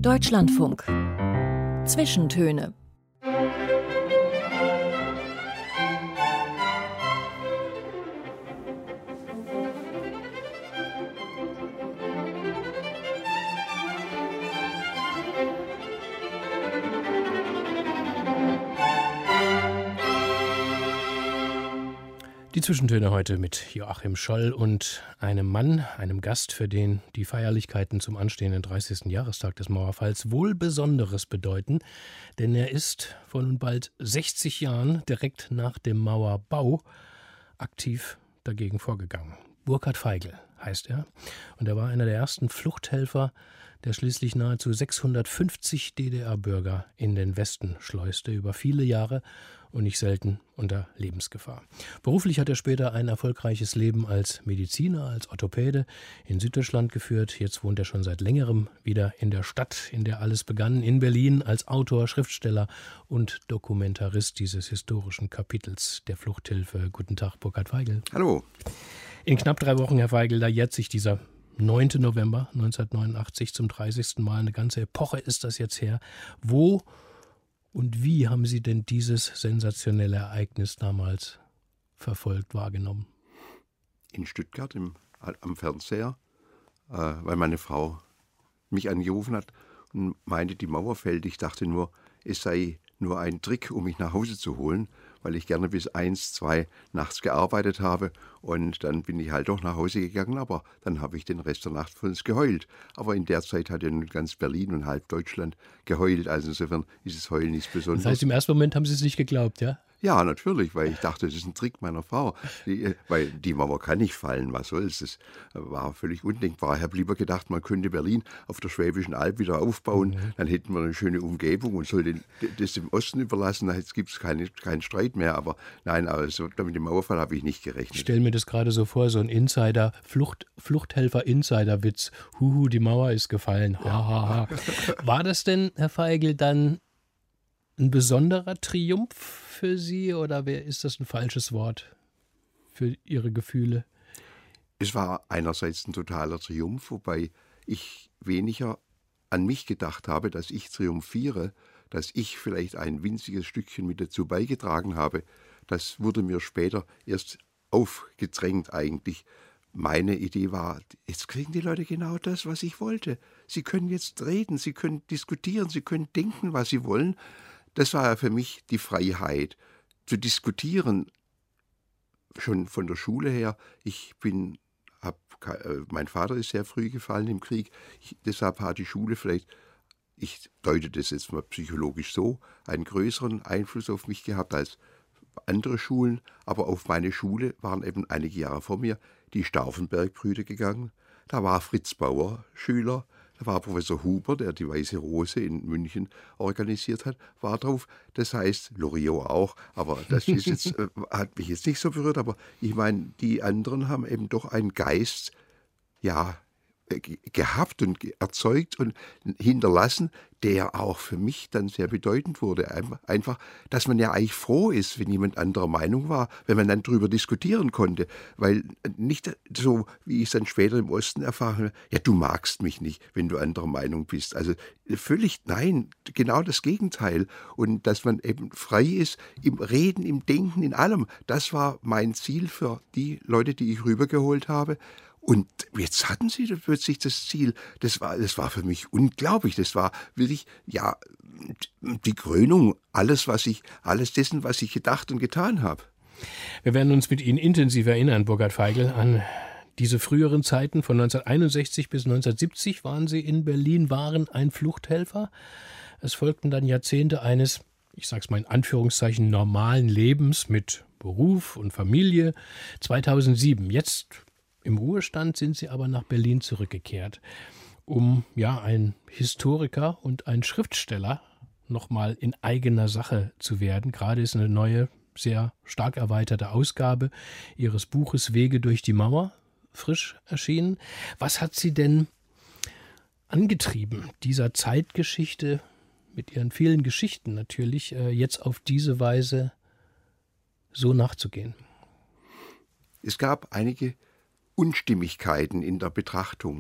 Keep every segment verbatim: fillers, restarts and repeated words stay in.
Deutschlandfunk. Zwischentöne. Die Zwischentöne heute mit Joachim Scholl und einem Mann, einem Gast, für den die Feierlichkeiten zum anstehenden dreißigsten Jahrestag des Mauerfalls wohl Besonderes bedeuten, denn er ist vor nun bald sechzig Jahren direkt nach dem Mauerbau aktiv dagegen vorgegangen. Burkhard Feigl heißt er und er war einer der ersten Fluchthelfer, der schließlich nahezu sechshundertfünfzig D D R-Bürger in den Westen schleuste, über viele Jahre und nicht selten unter Lebensgefahr. Beruflich hat er später ein erfolgreiches Leben als Mediziner, als Orthopäde in Süddeutschland geführt. Jetzt wohnt er schon seit längerem wieder in der Stadt, in der alles begann, in Berlin, als Autor, Schriftsteller und Dokumentarist dieses historischen Kapitels der Fluchthilfe. Guten Tag, Burkhard Feigl. Hallo. In knapp drei Wochen, Herr Feigl, da jährt sich dieser neunten November neunzehnhundertneunundachtzig zum dreißigsten Mal. Eine ganze Epoche ist das jetzt her. Wo und wie haben Sie denn dieses sensationelle Ereignis damals verfolgt, wahrgenommen? In Stuttgart im, am Fernseher, äh, weil meine Frau mich angerufen hat und meinte, die Mauer fällt. Ich dachte nur, es sei nur ein Trick, um mich nach Hause zu holen, weil ich gerne bis eins, zwei nachts gearbeitet habe. Und dann bin ich halt doch nach Hause gegangen, aber dann habe ich den Rest der Nacht für uns geheult. Aber in der Zeit hat ja nun ganz Berlin und halb Deutschland geheult. Also insofern ist es Heulen nichts Besonderes. Das heißt, im ersten Moment haben Sie es nicht geglaubt, ja? Ja, natürlich, weil ich dachte, das ist ein Trick meiner Frau. Die, weil die Mauer kann nicht fallen, was soll's. Das war völlig undenkbar. Ich habe lieber gedacht, man könnte Berlin auf der Schwäbischen Alb wieder aufbauen. Mhm. Dann hätten wir eine schöne Umgebung und sollte das dem Osten überlassen. Jetzt gibt es keine, keinen Streit mehr. Aber nein, also mit dem Mauerfall habe ich nicht gerechnet. Ich stelle mir das gerade so vor, so ein Insider, Flucht, Fluchthelfer-Insider-Witz. Huhu, die Mauer ist gefallen. Ha, ha, ha. War das denn, Herr Feigl, dann ein besonderer Triumph für Sie oder ist das ein falsches Wort für Ihre Gefühle? Es war einerseits ein totaler Triumph, wobei ich weniger an mich gedacht habe, dass ich triumphiere, dass ich vielleicht ein winziges Stückchen mit dazu beigetragen habe. Das wurde mir später erst aufgedrängt eigentlich. Meine Idee war, jetzt kriegen die Leute genau das, was ich wollte. Sie können jetzt reden, sie können diskutieren, sie können denken, was sie wollen. Das war ja für mich die Freiheit, zu diskutieren, schon von der Schule her. Ich bin, hab, mein Vater ist sehr früh gefallen im Krieg, ich, deshalb hat die Schule vielleicht, ich deute das jetzt mal psychologisch so, einen größeren Einfluss auf mich gehabt als andere Schulen, aber auf meine Schule waren eben einige Jahre vor mir die Stauffenberg-Brüder gegangen. Da war Fritz Bauer Schüler. Da war Professor Huber, der die Weiße Rose in München organisiert hat, war drauf. Das heißt, Loriot auch, aber das ist jetzt, äh, hat mich jetzt nicht so berührt. Aber ich meine, die anderen haben eben doch einen Geist, ja, gehabt und erzeugt und hinterlassen, der auch für mich dann sehr bedeutend wurde. Einfach, dass man ja eigentlich froh ist, wenn jemand anderer Meinung war, wenn man dann darüber diskutieren konnte. Weil nicht so, wie ich es dann später im Osten erfahren habe, ja, du magst mich nicht, wenn du anderer Meinung bist. Also völlig, nein, genau das Gegenteil. Und dass man eben frei ist im Reden, im Denken, in allem. Das war mein Ziel für die Leute, die ich rübergeholt habe. Und jetzt hatten sie plötzlich das Ziel. Das war, das war für mich unglaublich. Das war wirklich, ja, die Krönung, alles, was ich, alles dessen, was ich gedacht und getan habe. Wir werden uns mit Ihnen intensiv erinnern, Burkhard Feigl, an diese früheren Zeiten. Von neunzehnhunderteinundsechzig bis neunzehnhundertsiebzig waren Sie in Berlin, waren ein Fluchthelfer. Es folgten dann Jahrzehnte eines, ich sage es mal in Anführungszeichen, normalen Lebens mit Beruf und Familie. zweitausendsieben, jetzt im Ruhestand, sind Sie aber nach Berlin zurückgekehrt, um ja ein Historiker und ein Schriftsteller nochmal in eigener Sache zu werden. Gerade ist eine neue, sehr stark erweiterte Ausgabe Ihres Buches Wege durch die Mauer frisch erschienen. Was hat Sie denn angetrieben, dieser Zeitgeschichte mit Ihren vielen Geschichten natürlich jetzt auf diese Weise so nachzugehen? Es gab einige Unstimmigkeiten in der Betrachtung.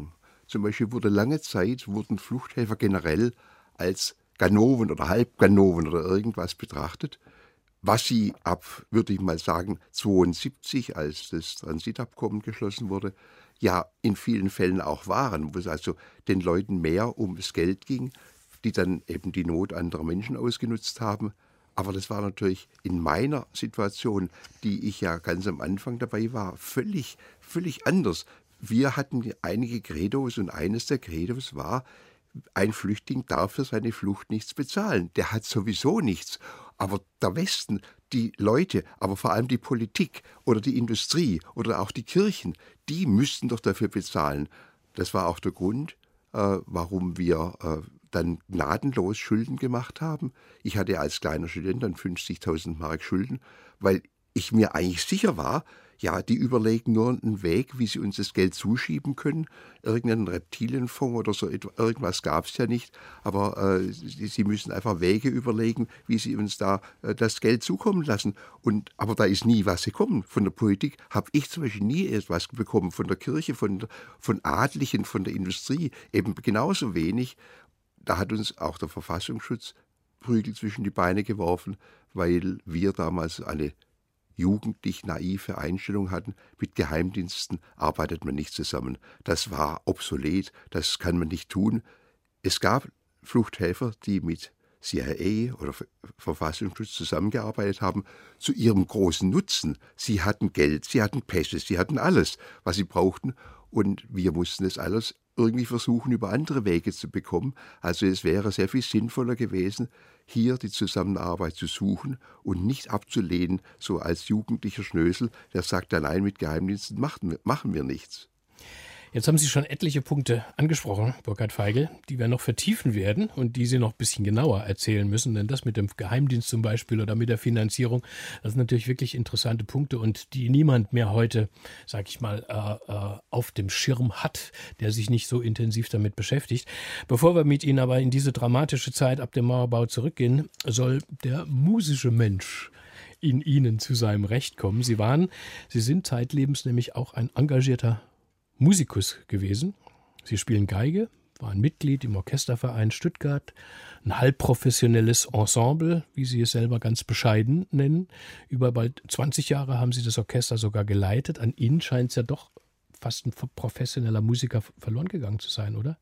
Zum Beispiel wurde lange Zeit, wurden Fluchthelfer generell als Ganoven oder Halbganoven oder irgendwas betrachtet, was sie ab, würde ich mal sagen, zweiundsiebzig, als das Transitabkommen geschlossen wurde, ja in vielen Fällen auch waren, wo es also den Leuten mehr um das Geld ging, die dann eben die Not anderer Menschen ausgenutzt haben. Aber das war natürlich in meiner Situation, die ich ja ganz am Anfang dabei war, völlig, völlig anders. Wir hatten einige Credos und eines der Credos war, ein Flüchtling darf für seine Flucht nichts bezahlen. Der hat sowieso nichts. Aber der Westen, die Leute, aber vor allem die Politik oder die Industrie oder auch die Kirchen, die müssten doch dafür bezahlen. Das war auch der Grund, äh, warum wir äh, dann gnadenlos Schulden gemacht haben. Ich hatte als kleiner Student dann fünfzigtausend Mark Schulden, weil ich mir eigentlich sicher war, ja, die überlegen nur einen Weg, wie sie uns das Geld zuschieben können. Irgendeinen Reptilienfonds oder so irgendwas gab es ja nicht. Aber äh, sie, sie müssen einfach Wege überlegen, wie sie uns da äh, das Geld zukommen lassen. Und, aber da ist nie was gekommen. Von der Politik habe ich zum Beispiel nie etwas bekommen. Von der Kirche, von, von Adligen, von der Industrie eben genauso wenig. Da hat uns auch der Verfassungsschutz Prügel zwischen die Beine geworfen, weil wir damals eine jugendlich naive Einstellung hatten, mit Geheimdiensten arbeitet man nicht zusammen. Das war obsolet, das kann man nicht tun. Es gab Fluchthelfer, die mit C I A oder Verfassungsschutz zusammengearbeitet haben, zu ihrem großen Nutzen. Sie hatten Geld, sie hatten Pässe, sie hatten alles, was sie brauchten, und wir mussten es alles irgendwie versuchen, über andere Wege zu bekommen. Also es wäre sehr viel sinnvoller gewesen, hier die Zusammenarbeit zu suchen und nicht abzulehnen, so als jugendlicher Schnösel, der sagt, allein mit Geheimdiensten machen wir, machen wir nichts. Jetzt haben Sie schon etliche Punkte angesprochen, Burkhard Feigl, die wir noch vertiefen werden und die Sie noch ein bisschen genauer erzählen müssen. Denn das mit dem Geheimdienst zum Beispiel oder mit der Finanzierung, das sind natürlich wirklich interessante Punkte und die niemand mehr heute, sag ich mal, äh, äh, auf dem Schirm hat, der sich nicht so intensiv damit beschäftigt. Bevor wir mit Ihnen aber in diese dramatische Zeit ab dem Mauerbau zurückgehen, soll der musische Mensch in Ihnen zu seinem Recht kommen. Sie waren, Sie sind zeitlebens nämlich auch ein engagierter Musikus gewesen. Sie spielen Geige, waren Mitglied im Orchesterverein Stuttgart, ein halbprofessionelles Ensemble, wie Sie es selber ganz bescheiden nennen. Über bald zwanzig Jahre haben Sie das Orchester sogar geleitet. An Ihnen scheint es ja doch fast ein professioneller Musiker verloren gegangen zu sein, oder?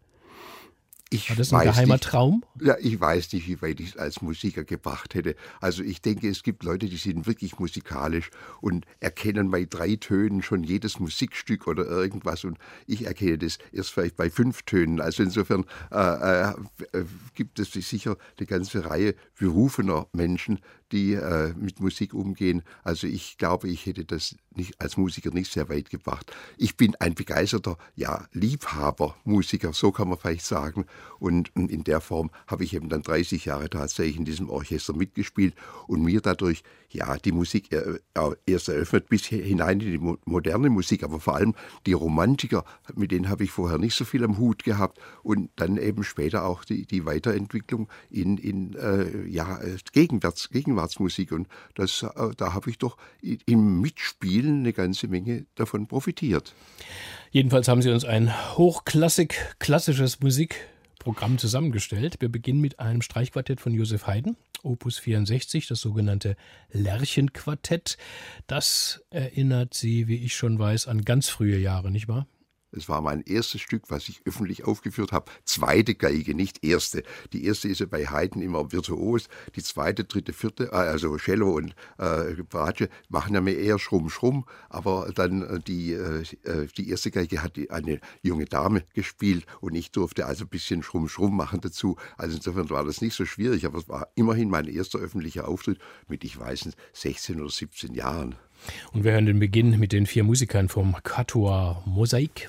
Ich War das ein geheimer nicht, Traum? Ja, ich weiß nicht, wie weit ich es als Musiker gebracht hätte. Also ich denke, es gibt Leute, die sind wirklich musikalisch und erkennen bei drei Tönen schon jedes Musikstück oder irgendwas, und ich erkenne das erst vielleicht bei fünf Tönen. Also insofern äh, äh, gibt es sicher eine ganze Reihe berufener Menschen, die äh, mit Musik umgehen. Also ich glaube, ich hätte das nicht, als Musiker nicht sehr weit gebracht. Ich bin ein begeisterter, ja, Liebhaber-Musiker, so kann man vielleicht sagen. Und in der Form habe ich eben dann dreißig Jahre tatsächlich in diesem Orchester mitgespielt und mir dadurch, ja, die Musik äh, erst eröffnet bis hinein in die mo- moderne Musik, aber vor allem die Romantiker, mit denen habe ich vorher nicht so viel am Hut gehabt, und dann eben später auch die, die Weiterentwicklung in, in äh, ja, Gegenwarts, Gegenwartsmusik, und das, äh, da habe ich doch im Mitspielen eine ganze Menge davon profitiert. Jedenfalls haben Sie uns ein hochklassig, klassisches Musikprogramm zusammengestellt. Wir beginnen mit einem Streichquartett von Joseph Haydn, Opus vierundsechzig, das sogenannte Lerchenquartett. Das erinnert Sie, wie ich schon weiß, an ganz frühe Jahre, nicht wahr? Es war mein erstes Stück, was ich öffentlich aufgeführt habe. Zweite Geige, nicht erste. Die erste ist ja bei Haydn immer virtuos. Die zweite, dritte, vierte, also Cello und äh, Bratsche machen ja mehr eher Schrumm, Schrumm. Aber dann äh, die, äh, die erste Geige hat eine junge Dame gespielt und ich durfte also ein bisschen Schrumm, Schrumm machen dazu. Also insofern war das nicht so schwierig, aber es war immerhin mein erster öffentlicher Auftritt mit, ich weiß nicht, sechzehn oder siebzehn Jahren. Und wir hören den Beginn mit den vier Musikern vom Quatuor Mosaik.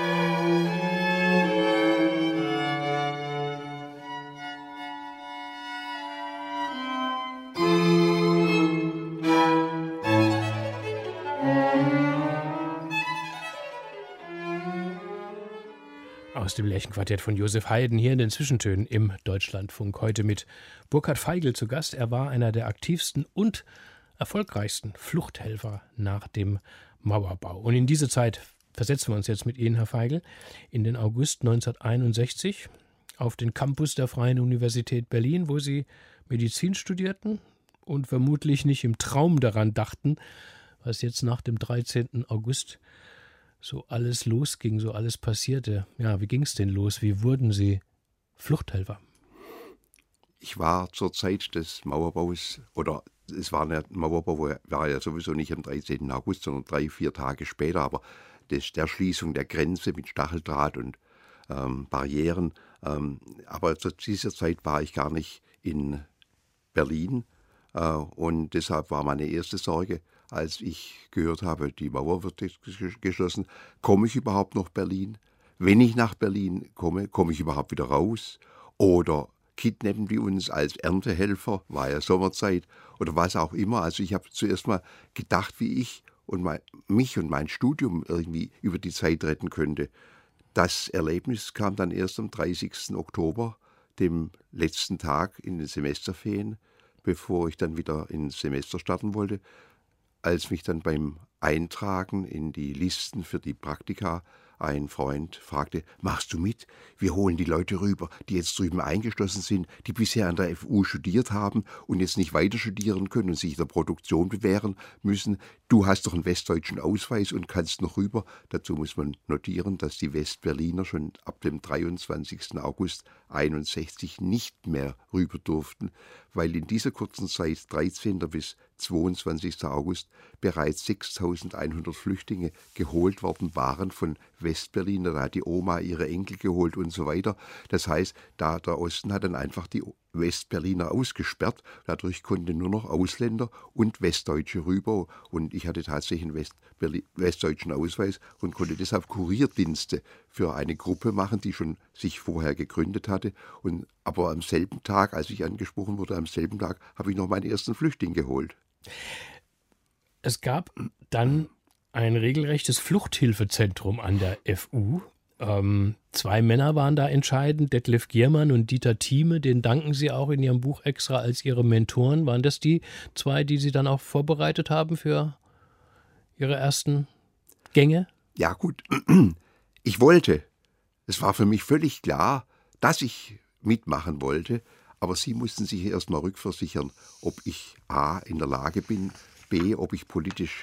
Aus dem Lerchenquartett von Josef Haydn hier in den Zwischentönen im Deutschlandfunk. Heute mit Burkhard Feigl zu Gast. Er war einer der aktivsten und erfolgreichsten Fluchthelfer nach dem Mauerbau. Und in diese Zeit versetzen wir uns jetzt mit Ihnen, Herr Feigl, in den August neunzehnhunderteinundsechzig auf den Campus der Freien Universität Berlin, wo Sie Medizin studierten und vermutlich nicht im Traum daran dachten, was jetzt nach dem dreizehnten August so alles losging, so alles passierte. Ja, wie ging es denn los? Wie wurden Sie Fluchthelfer? Ich war zur Zeit des Mauerbaus, oder es war der Mauerbau war ja sowieso nicht am dreizehnten August, sondern drei, vier Tage später, aber des, der Schließung der Grenze mit Stacheldraht und ähm, Barrieren. Ähm, aber zu dieser Zeit war ich gar nicht in Berlin äh, und deshalb war meine erste Sorge, als ich gehört habe, die Mauer wird geschlossen, komme ich überhaupt nach Berlin? Wenn ich nach Berlin komme, komme ich überhaupt wieder raus? Oder kidnappen die uns als Erntehelfer, war ja Sommerzeit, oder was auch immer. Also ich habe zuerst mal gedacht, wie ich und mein, mich und mein Studium irgendwie über die Zeit retten könnte. Das Erlebnis kam dann erst am dreißigsten Oktober, dem letzten Tag in den Semesterferien, bevor ich dann wieder ins Semester starten wollte. Als mich dann beim Eintragen in die Listen für die Praktika ein Freund fragte, machst du mit? Wir holen die Leute rüber, die jetzt drüben eingeschlossen sind, die bisher an der F U studiert haben und jetzt nicht weiter studieren können und sich in der Produktion bewähren müssen. Du hast doch einen westdeutschen Ausweis und kannst noch rüber. Dazu muss man notieren, dass die Westberliner schon ab dem dreiundzwanzigsten August einundsechzig nicht mehr rüber durften, weil in dieser kurzen Zeit, dreizehnten bis zweiundzwanzigsten August, bereits sechstausendeinhundert Flüchtlinge geholt worden waren von Westberlin. Da hat die Oma ihre Enkel geholt und so weiter. Das heißt, da der Osten hat dann einfach die Westberliner ausgesperrt. Dadurch konnten nur noch Ausländer und Westdeutsche rüber. Und ich hatte tatsächlich einen West westdeutschen Ausweis und konnte deshalb Kurierdienste für eine Gruppe machen, die schon sich vorher gegründet hatte. Und, aber am selben Tag, als ich angesprochen wurde, am selben Tag habe ich noch meinen ersten Flüchtling geholt. Es gab dann ein regelrechtes Fluchthilfezentrum an der F U. Ähm, zwei Männer waren da entscheidend, Detlef Giermann und Dieter Thieme, den danken Sie auch in Ihrem Buch extra als Ihre Mentoren. Waren das die zwei, die Sie dann auch vorbereitet haben für Ihre ersten Gänge? Ja gut, ich wollte. Es war für mich völlig klar, dass ich mitmachen wollte, aber sie mussten sich erst mal rückversichern, ob ich A, in der Lage bin, B, ob ich politisch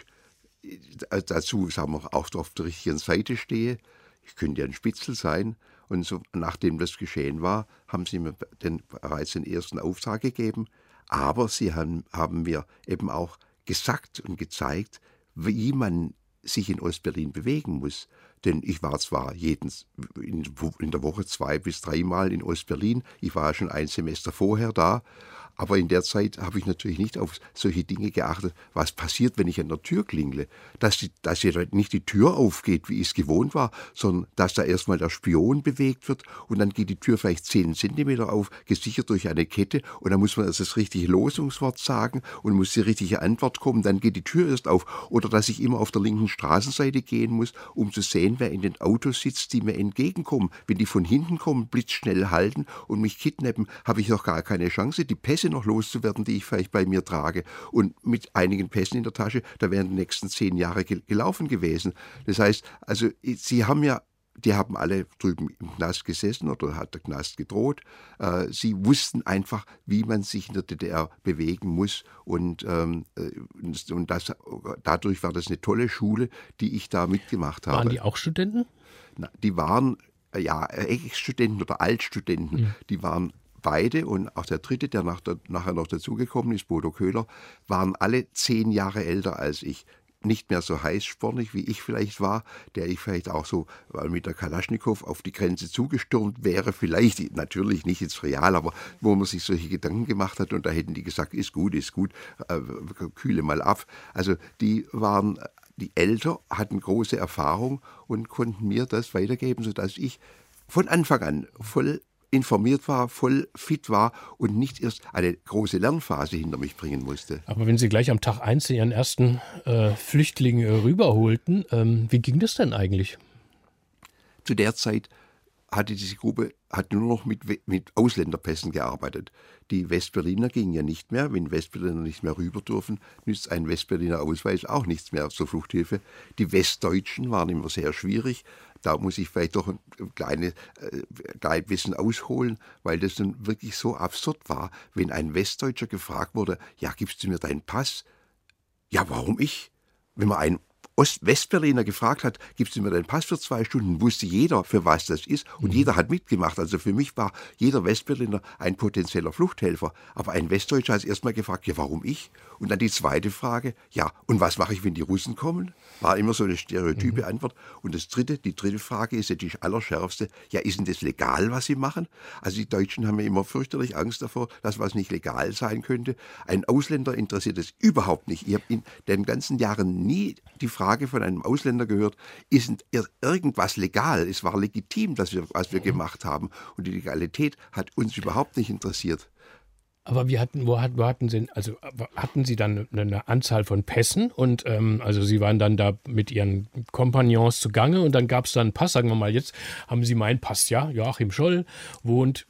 dazu, sagen wir, auch auf der richtigen Seite stehe. Ich könnte ja ein Spitzel sein. Und so, nachdem das geschehen war, haben sie mir den, bereits den ersten Auftrag gegeben. Aber sie haben, haben mir eben auch gesagt und gezeigt, wie man sich in Ostberlin bewegen muss. Denn ich war zwar jeden, in, in der Woche zwei bis dreimal in Ostberlin, ich war schon ein Semester vorher da, aber in der Zeit habe ich natürlich nicht auf solche Dinge geachtet, was passiert, wenn ich an der Tür klingle. Dass, die, dass ja nicht die Tür aufgeht, wie ich es gewohnt war, sondern dass da erstmal der Spion bewegt wird und dann geht die Tür vielleicht zehn Zentimeter auf, gesichert durch eine Kette und dann muss man erst das richtige Losungswort sagen und muss die richtige Antwort kommen, dann geht die Tür erst auf. Oder dass ich immer auf der linken Straßenseite gehen muss, um zu sehen, wer in den Autos sitzt, die mir entgegenkommen. Wenn die von hinten kommen, blitzschnell halten und mich kidnappen, habe ich noch gar keine Chance, die Pässe noch loszuwerden, die ich vielleicht bei mir trage. Und mit einigen Pässen in der Tasche, da wären die nächsten zehn Jahre gel gelaufen gewesen. Das heißt, also sie haben ja, die haben alle drüben im Knast gesessen oder hat der Knast gedroht. Äh, sie wussten einfach, wie man sich in der D D R bewegen muss. Und, ähm, und das, dadurch war das eine tolle Schule, die ich da mitgemacht habe. Waren die auch Studenten? Na, die waren, ja, Ex-Studenten oder Altstudenten. Ja. Die waren beide und auch der dritte, der nach der, nachher noch dazugekommen ist, Bodo Köhler, waren alle zehn Jahre älter als ich. Nicht mehr so heißspornig, wie ich vielleicht war, der ich vielleicht auch so mit der Kalaschnikow auf die Grenze zugestürmt wäre, vielleicht natürlich nicht ins Real, aber wo man sich solche Gedanken gemacht hat und da hätten die gesagt, ist gut, ist gut, äh, kühle mal ab. Also die waren die Eltern hatten große Erfahrung und konnten mir das weitergeben, sodass ich von Anfang an voll informiert war, voll fit war und nicht erst eine große Lernphase hinter mich bringen musste. Aber wenn Sie gleich am Tag eins Ihren ersten äh, Flüchtling äh, rüberholten, ähm, wie ging das denn eigentlich? Zu der Zeit hatte diese Gruppe hat nur noch mit, mit Ausländerpässen gearbeitet. Die Westberliner gingen ja nicht mehr. Wenn Westberliner nicht mehr rüber dürfen, nützt ein Westberliner Ausweis auch nichts mehr zur Fluchthilfe. Die Westdeutschen waren immer sehr schwierig. Da muss ich vielleicht doch ein kleines äh, klein bisschen ausholen, weil das dann wirklich so absurd war, wenn ein Westdeutscher gefragt wurde, ja, gibst du mir deinen Pass? Ja, warum ich? Wenn man einen Ost-Westberliner gefragt hat, gibst du mir deinen Pass für zwei Stunden, wusste jeder, für was das ist und mhm. jeder hat mitgemacht. Also für mich war jeder Westberliner ein potenzieller Fluchthelfer. Aber ein Westdeutscher hat erst mal gefragt, ja, warum ich? Und dann die zweite Frage, ja, und was mache ich, wenn die Russen kommen? War immer so eine stereotype mhm. Antwort. Und das dritte, die dritte Frage ist ja die allerschärfste, ja, ist denn das legal, was sie machen? Also die Deutschen haben ja immer fürchterlich Angst davor, dass was nicht legal sein könnte. Ein Ausländer interessiert es überhaupt nicht. Ich habe in den ganzen Jahren nie die Frage von einem Ausländer gehört, ist irgendwas legal? Es war legitim, dass wir, was wir gemacht haben. Und die Legalität hat uns überhaupt nicht interessiert. Aber wie hatten, wo, wo hatten Sie, also hatten Sie dann eine Anzahl von Pässen und ähm, also Sie waren dann da mit Ihren Kompagnons zugange und dann gab es dann einen Pass, sagen wir mal, jetzt haben Sie meinen Pass, ja, Joachim Scholl wohnt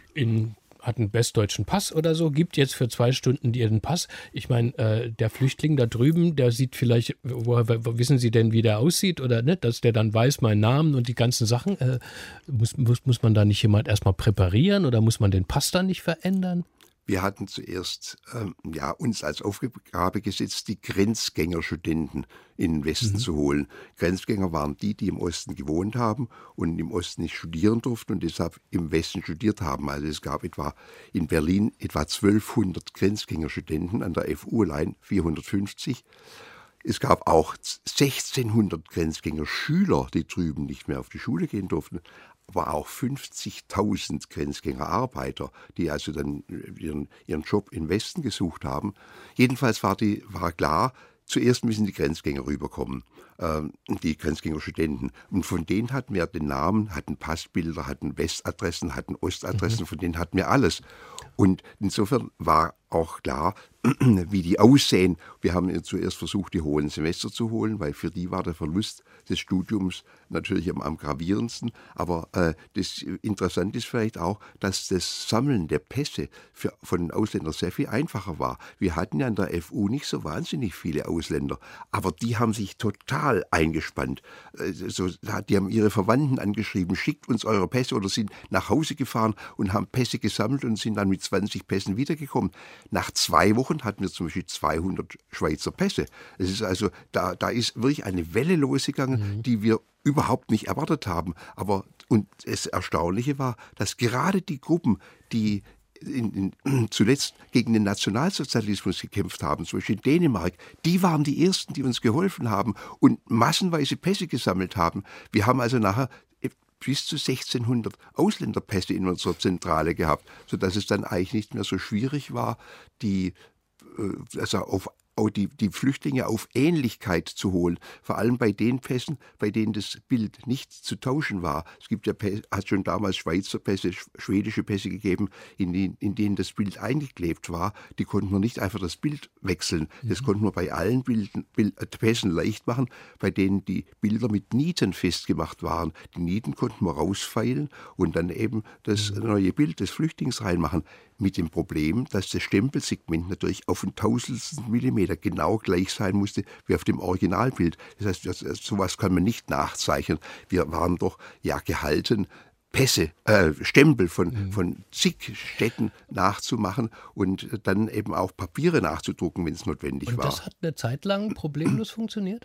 in hat einen westdeutschen Pass oder so, gibt jetzt für zwei Stunden ihren Pass. Ich meine, äh, der Flüchtling da drüben, der sieht vielleicht, woher wissen Sie denn, wie der aussieht oder nicht, dass der dann weiß, meinen Namen und die ganzen Sachen. Äh, muss, muss, muss man da nicht jemand erstmal präparieren oder muss man den Pass dann nicht verändern? Wir hatten zuerst ähm, ja, uns als Aufgabe gesetzt, die Grenzgängerstudenten in den Westen mhm. zu holen. Grenzgänger waren die, die im Osten gewohnt haben und im Osten nicht studieren durften und deshalb im Westen studiert haben. Also es gab etwa in Berlin etwa zwölfhundert Grenzgängerstudenten, an der F U allein vierhundertfünfzig. Es gab auch sechzehnhundert Grenzgängerschüler, die drüben nicht mehr auf die Schule gehen durften. Aber auch fünfzigtausend Grenzgängerarbeiter, die also dann ihren, ihren Job im Westen gesucht haben. Jedenfalls war, die, war klar, zuerst müssen die Grenzgänger rüberkommen, äh, die Grenzgängerstudenten. Und von denen hatten wir den Namen, hatten Passbilder, hatten Westadressen, hatten Ostadressen, mhm. von denen hatten wir alles. Und insofern war auch klar, wie die aussehen. Wir haben zuerst versucht, die hohen Semester zu holen, weil für die war der Verlust des Studiums natürlich am, am gravierendsten. Aber äh, das Interessante ist vielleicht auch, dass das Sammeln der Pässe für, von den Ausländern sehr viel einfacher war. Wir hatten ja an der F U nicht so wahnsinnig viele Ausländer, aber die haben sich total eingespannt. Äh, so, die haben ihre Verwandten angeschrieben, schickt uns eure Pässe, oder sind nach Hause gefahren und haben Pässe gesammelt und sind dann mit zwanzig Pässen wiedergekommen. Nach zwei Wochen hatten wir zum Beispiel zweihundert Schweizer Pässe. Es ist also, da, da ist wirklich eine Welle losgegangen, mhm. die wir überhaupt nicht erwartet haben. Aber und das Erstaunliche war, dass gerade die Gruppen, die in, in, zuletzt gegen den Nationalsozialismus gekämpft haben, zum Beispiel in Dänemark, die waren die Ersten, die uns geholfen haben und massenweise Pässe gesammelt haben. Wir haben also nachher bis zu sechzehnhundert Ausländerpässe in unserer Zentrale gehabt, sodass es dann eigentlich nicht mehr so schwierig war, die, also auf die, die Flüchtlinge auf Ähnlichkeit zu holen, vor allem bei den Pässen, bei denen das Bild nicht zu tauschen war. Es gibt ja, hat schon damals Schweizer Pässe, schwedische Pässe gegeben, in, die, in denen das Bild eingeklebt war. Die konnten wir nicht einfach das Bild wechseln. Das mhm. konnten wir bei allen Bilden, Bild, Pässen leicht machen, bei denen die Bilder mit Nieten festgemacht waren. Die Nieten konnten wir rausfeilen und dann eben das mhm. neue Bild des Flüchtlings reinmachen. Mit dem Problem, dass das Stempelsegment natürlich auf ein Tausendstel Millimeter genau gleich sein musste wie auf dem Originalbild. Das heißt, das, sowas kann man nicht nachzeichnen. Wir waren doch ja gehalten, Pässe, äh, Stempel von, mhm. von zig Städten nachzumachen und dann eben auch Papiere nachzudrucken, wenn es notwendig und war. Und das hat eine Zeit lang problemlos funktioniert?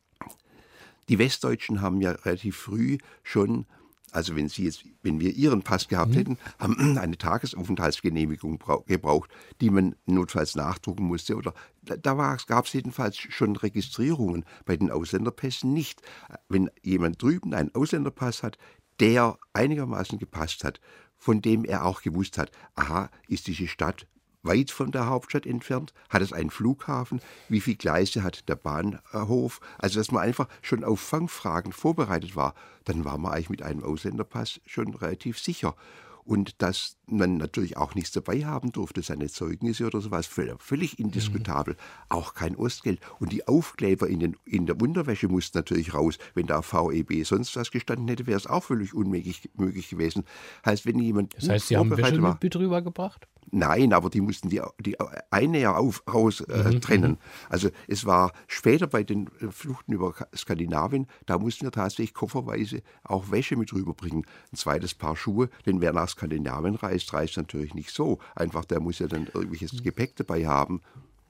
Die Westdeutschen haben ja relativ früh schon, also wenn Sie jetzt, wenn wir Ihren Pass gehabt mhm. hätten, haben eine Tagesaufenthaltsgenehmigung gebraucht, die man notfalls nachdrucken musste. Oder da, da gab es jedenfalls schon Registrierungen, bei den Ausländerpässen nicht. Wenn jemand drüben einen Ausländerpass hat, der einigermaßen gepasst hat, von dem er auch gewusst hat, aha, ist diese Stadt weit von der Hauptstadt entfernt? Hat es einen Flughafen? Wie viele Gleise hat der Bahnhof? Also, dass man einfach schon auf Fangfragen vorbereitet war, dann war man eigentlich mit einem Ausländerpass schon relativ sicher. Und dass man natürlich auch nichts dabei haben durfte, seine Zeugnisse oder sowas, völlig indiskutabel. Mhm. Auch kein Ostgeld. Und die Aufkleber in, den, in der Unterwäsche mussten natürlich raus. Wenn da V E B sonst was gestanden hätte, wäre es auch völlig unmöglich möglich gewesen. Heißt, wenn jemand das heißt, Sie haben Wäsche mit rübergebracht? Nein, aber die mussten die, die Einnäher auf, raus äh, mhm. trennen. Also es war später bei den Fluchten über Skandinavien, da mussten wir tatsächlich kofferweise auch Wäsche mit rüberbringen. Ein zweites Paar Schuhe, denn wer nach Skandinavien reist, reist natürlich nicht so. Einfach, der muss ja dann irgendwelches Gepäck dabei haben.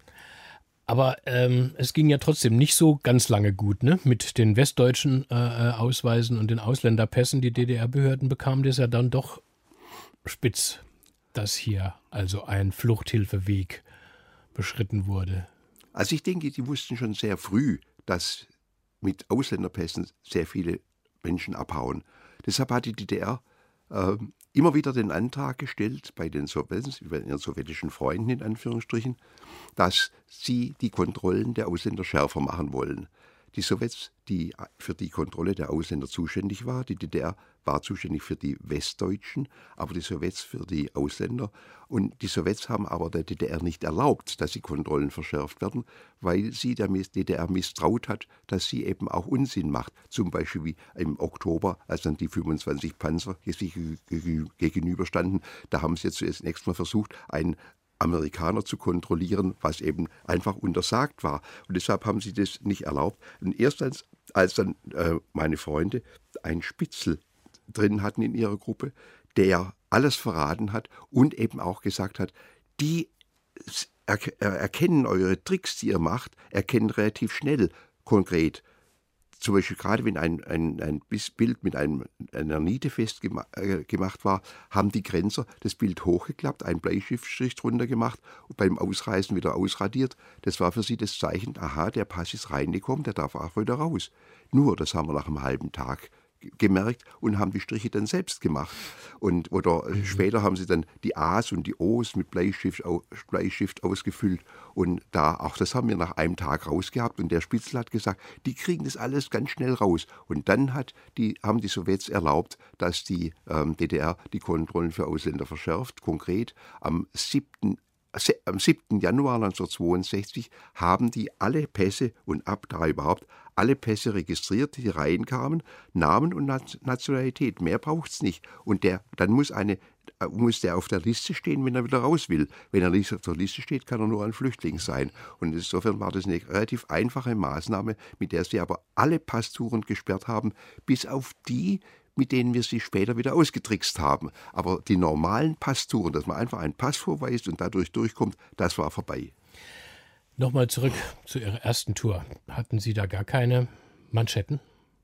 Aber ähm, es ging ja trotzdem nicht so ganz lange gut, ne? Mit den westdeutschen äh, Ausweisen und den Ausländerpässen. Die D D R-Behörden bekamen das ja dann doch spitz, dass hier also ein Fluchthilfeweg beschritten wurde. Also ich denke, die wussten schon sehr früh, dass mit Ausländerpässen sehr viele Menschen abhauen. Deshalb hat die D D R äh, immer wieder den Antrag gestellt bei den Sowjets, bei ihren sowjetischen Freunden in Anführungsstrichen, dass sie die Kontrollen der Ausländer schärfer machen wollen. Die Sowjets, die für die Kontrolle der Ausländer zuständig war, die D D R war zuständig für die Westdeutschen, aber die Sowjets für die Ausländer. Und die Sowjets haben aber der D D R nicht erlaubt, dass die Kontrollen verschärft werden, weil sie der D D R misstraut hat, dass sie eben auch Unsinn macht. Zum Beispiel wie im Oktober, als dann die fünfundzwanzig Panzer sich gegenüberstanden, da haben sie jetzt zunächst mal versucht, ein Amerikaner zu kontrollieren, was eben einfach untersagt war. Und deshalb haben sie das nicht erlaubt. Und erst als, als dann äh, meine Freunde einen Spitzel drin hatten in ihrer Gruppe, der alles verraten hat und eben auch gesagt hat, die er, erkennen eure Tricks, die ihr macht, erkennen relativ schnell konkret. Zum Beispiel gerade wenn ein, ein, ein Bild mit einem, einer Niete festgemacht war, haben die Grenzer das Bild hochgeklappt, einen Bleistiftstrich drunter gemacht und beim Ausreißen wieder ausradiert. Das war für sie das Zeichen, aha, der Pass ist reingekommen, der darf auch wieder raus. Nur, das haben wir nach einem halben Tag gemerkt und haben die Striche dann selbst gemacht. Und, oder mhm. später haben sie dann die A's und die O's mit Bleistift, Bleistift ausgefüllt. Und da, auch das haben wir nach einem Tag rausgehabt. Und der Spitzel hat gesagt, die kriegen das alles ganz schnell raus. Und dann hat die, haben die Sowjets erlaubt, dass die ähm, D D R die Kontrollen für Ausländer verschärft. Konkret am siebten Am siebten Januar neunzehnhundertzweiundsechzig haben die alle Pässe und ab da überhaupt alle Pässe registriert, die reinkamen, Namen und Nationalität. Mehr braucht es nicht. Und der, dann muss, eine, muss der auf der Liste stehen, wenn er wieder raus will. Wenn er nicht auf der Liste steht, kann er nur ein Flüchtling sein. Und insofern war das eine relativ einfache Maßnahme, mit der sie aber alle Passtouren gesperrt haben, bis auf die, mit denen wir sie später wieder ausgetrickst haben. Aber die normalen Passtouren, dass man einfach einen Pass vorweist und dadurch durchkommt, das war vorbei. Nochmal zurück zu Ihrer ersten Tour. Hatten Sie da gar keine Manschetten?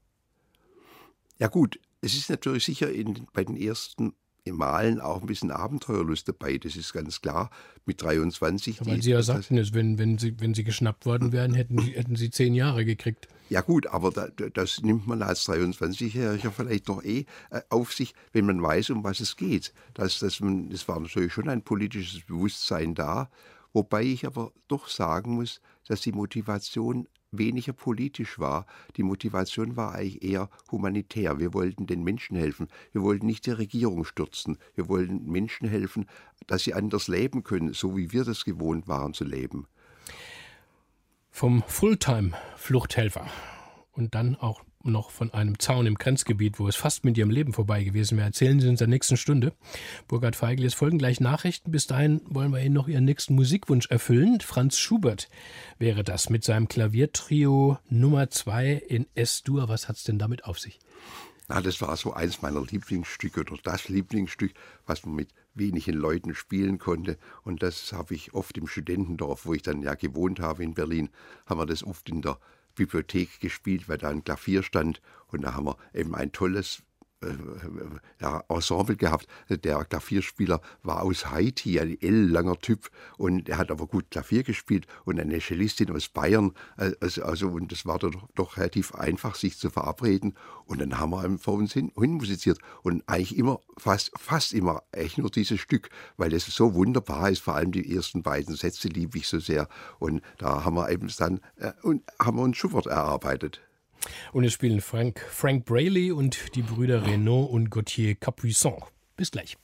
Ja gut, es ist natürlich sicher in, bei den ersten Malen auch ein bisschen Abenteuerlust dabei, das ist ganz klar. Mit dreiundzwanzig. Ja, weil Sie ja sagten, das, wenn, wenn, Sie, wenn Sie geschnappt worden wären, hätten, hätten Sie zehn Jahre gekriegt. Ja gut, aber da, das nimmt man als dreiundzwanzigjähriger vielleicht doch eh äh, auf sich, wenn man weiß, um was es geht. Das, das, man, das war natürlich schon ein politisches Bewusstsein da, wobei ich aber doch sagen muss, dass die Motivation weniger politisch war. Die Motivation war eigentlich eher humanitär. Wir wollten den Menschen helfen. Wir wollten nicht die Regierung stürzen. Wir wollten Menschen helfen, dass sie anders leben können, so wie wir das gewohnt waren zu leben. Vom Fulltime-Fluchthelfer und dann auch noch von einem Zaun im Grenzgebiet, wo es fast mit Ihrem Leben vorbei gewesen wäre, erzählen Sie uns in der nächsten Stunde. Burkhard Feigl, es folgen gleich Nachrichten. Bis dahin wollen wir Ihnen noch Ihren nächsten Musikwunsch erfüllen. Franz Schubert wäre das mit seinem Klaviertrio Nummer zwei in S-Dur. Was hat es denn damit auf sich? Na, das war so eins meiner Lieblingsstücke oder das Lieblingsstück, was man mit wenigen Leuten spielen konnte. Und das habe ich oft im Studentendorf, wo ich dann ja gewohnt habe in Berlin, haben wir das oft in der Bibliothek gespielt, weil da ein Klavier stand. Und da haben wir eben ein tolles ja, Ensemble gehabt. Der Klavierspieler war aus Haiti, ein ellenlanger Typ, und er hat aber gut Klavier gespielt, und eine Cellistin aus Bayern. Also, also und das war doch, doch relativ einfach, sich zu verabreden. Und dann haben wir eben vor uns hin, hin musiziert. Und eigentlich immer, fast, fast immer, echt nur dieses Stück, weil es so wunderbar ist. Vor allem die ersten beiden Sätze liebe ich so sehr. Und da haben wir eben dann äh, und haben wir uns Schubert erarbeitet. Und es spielen Frank, Frank Braley und die Brüder Renaud und Gauthier Capuçon. Bis gleich.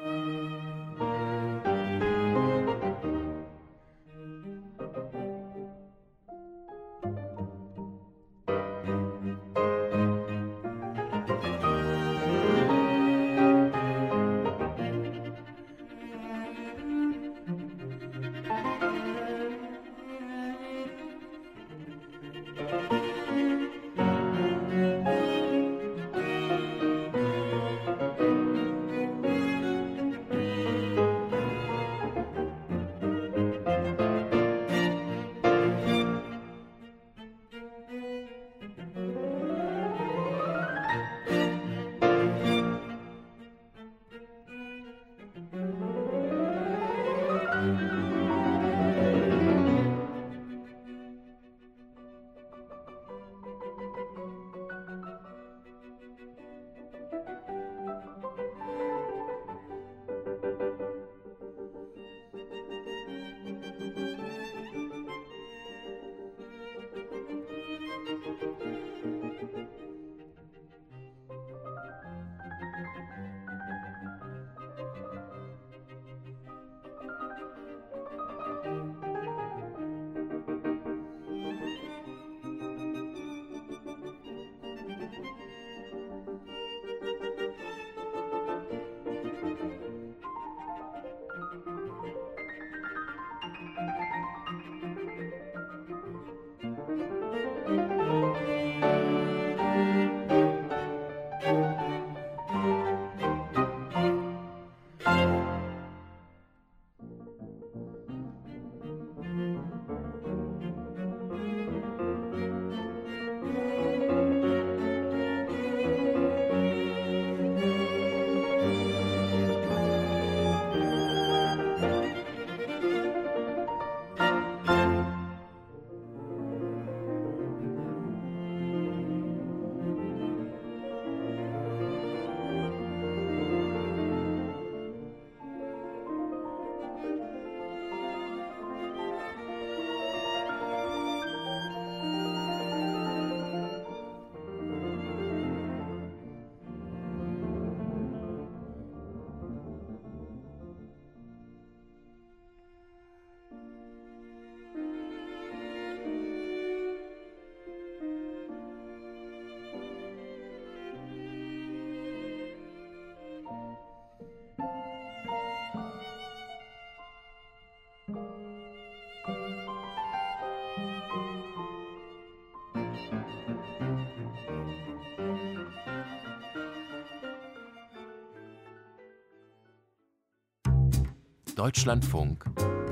Deutschlandfunk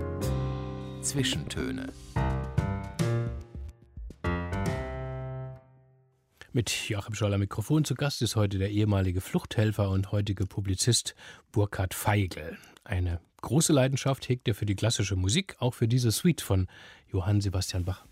Zwischentöne. Mit Joachim Scholl am Mikrofon zu Gast ist heute der ehemalige Fluchthelfer und heutige Publizist Burkhard Feigl. Eine große Leidenschaft hegt er für die klassische Musik, auch für diese Suite von Johann Sebastian Bach.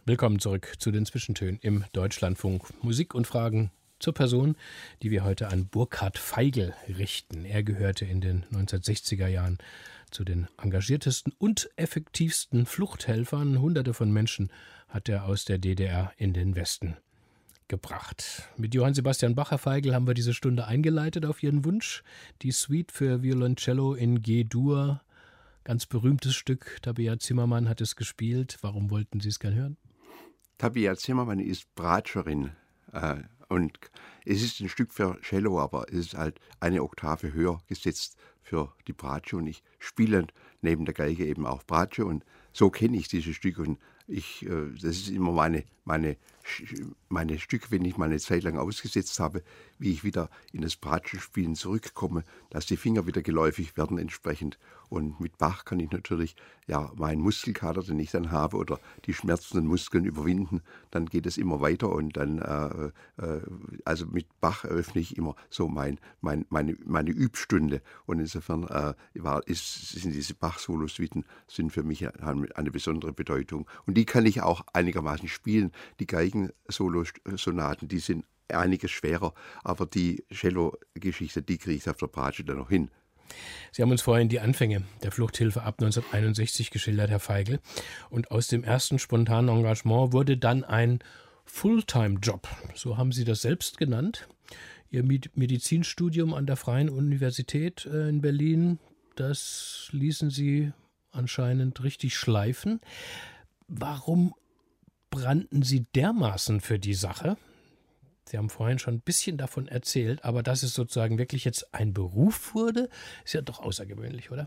Willkommen zurück zu den Zwischentönen im Deutschlandfunk. Musik und Fragen zur Person, die wir heute an Burkhard Feigl richten. Er gehörte in den neunzehnhundertsechziger Jahren zu den engagiertesten und effektivsten Fluchthelfern. Hunderte von Menschen hat er aus der D D R in den Westen gebracht. Mit Johann Sebastian Bach, Herr Feigl, haben wir diese Stunde eingeleitet auf Ihren Wunsch. Die Suite für Violoncello in G-Dur, ganz berühmtes Stück. Tabea Zimmermann hat es gespielt. Warum wollten Sie es gern hören? Tabea Zimmermann ist Bratscherin äh, und es ist ein Stück für Cello, aber es ist halt eine Oktave höher gesetzt für die Bratsche und ich spiele neben der Geige eben auch Bratsche und so kenne ich dieses Stück und ich, äh, das ist immer meine, meine, meine Stücke, wenn ich mal eine Zeit lang ausgesetzt habe, wie ich wieder in das Bratschenspielen zurückkomme, dass die Finger wieder geläufig werden entsprechend. Und mit Bach kann ich natürlich ja meinen Muskelkater, den ich dann habe, oder die schmerzenden Muskeln überwinden. Dann geht es immer weiter und dann, äh, äh, also mit Bach eröffne ich immer so mein, mein, meine, meine Übstunde. Und insofern äh, war, ist, sind diese Bach-Solo-Suiten sind für mich eine, eine besondere Bedeutung. Und die kann ich auch einigermaßen spielen. Die Geigen-Solo-Sonaten, die sind einiges schwerer, aber die Cello-Geschichte, die kriege ich auf der Bratsche dann noch hin. Sie haben uns vorhin die Anfänge der Fluchthilfe ab neunzehnhunderteinundsechzig geschildert, Herr Feigl. Und aus dem ersten spontanen Engagement wurde dann ein Fulltime-Job. So haben Sie das selbst genannt. Ihr Medizinstudium an der Freien Universität in Berlin, das ließen Sie anscheinend richtig schleifen. Warum brannten Sie dermaßen für die Sache? Sie haben vorhin schon ein bisschen davon erzählt, aber dass es sozusagen wirklich jetzt ein Beruf wurde, ist ja doch außergewöhnlich, oder?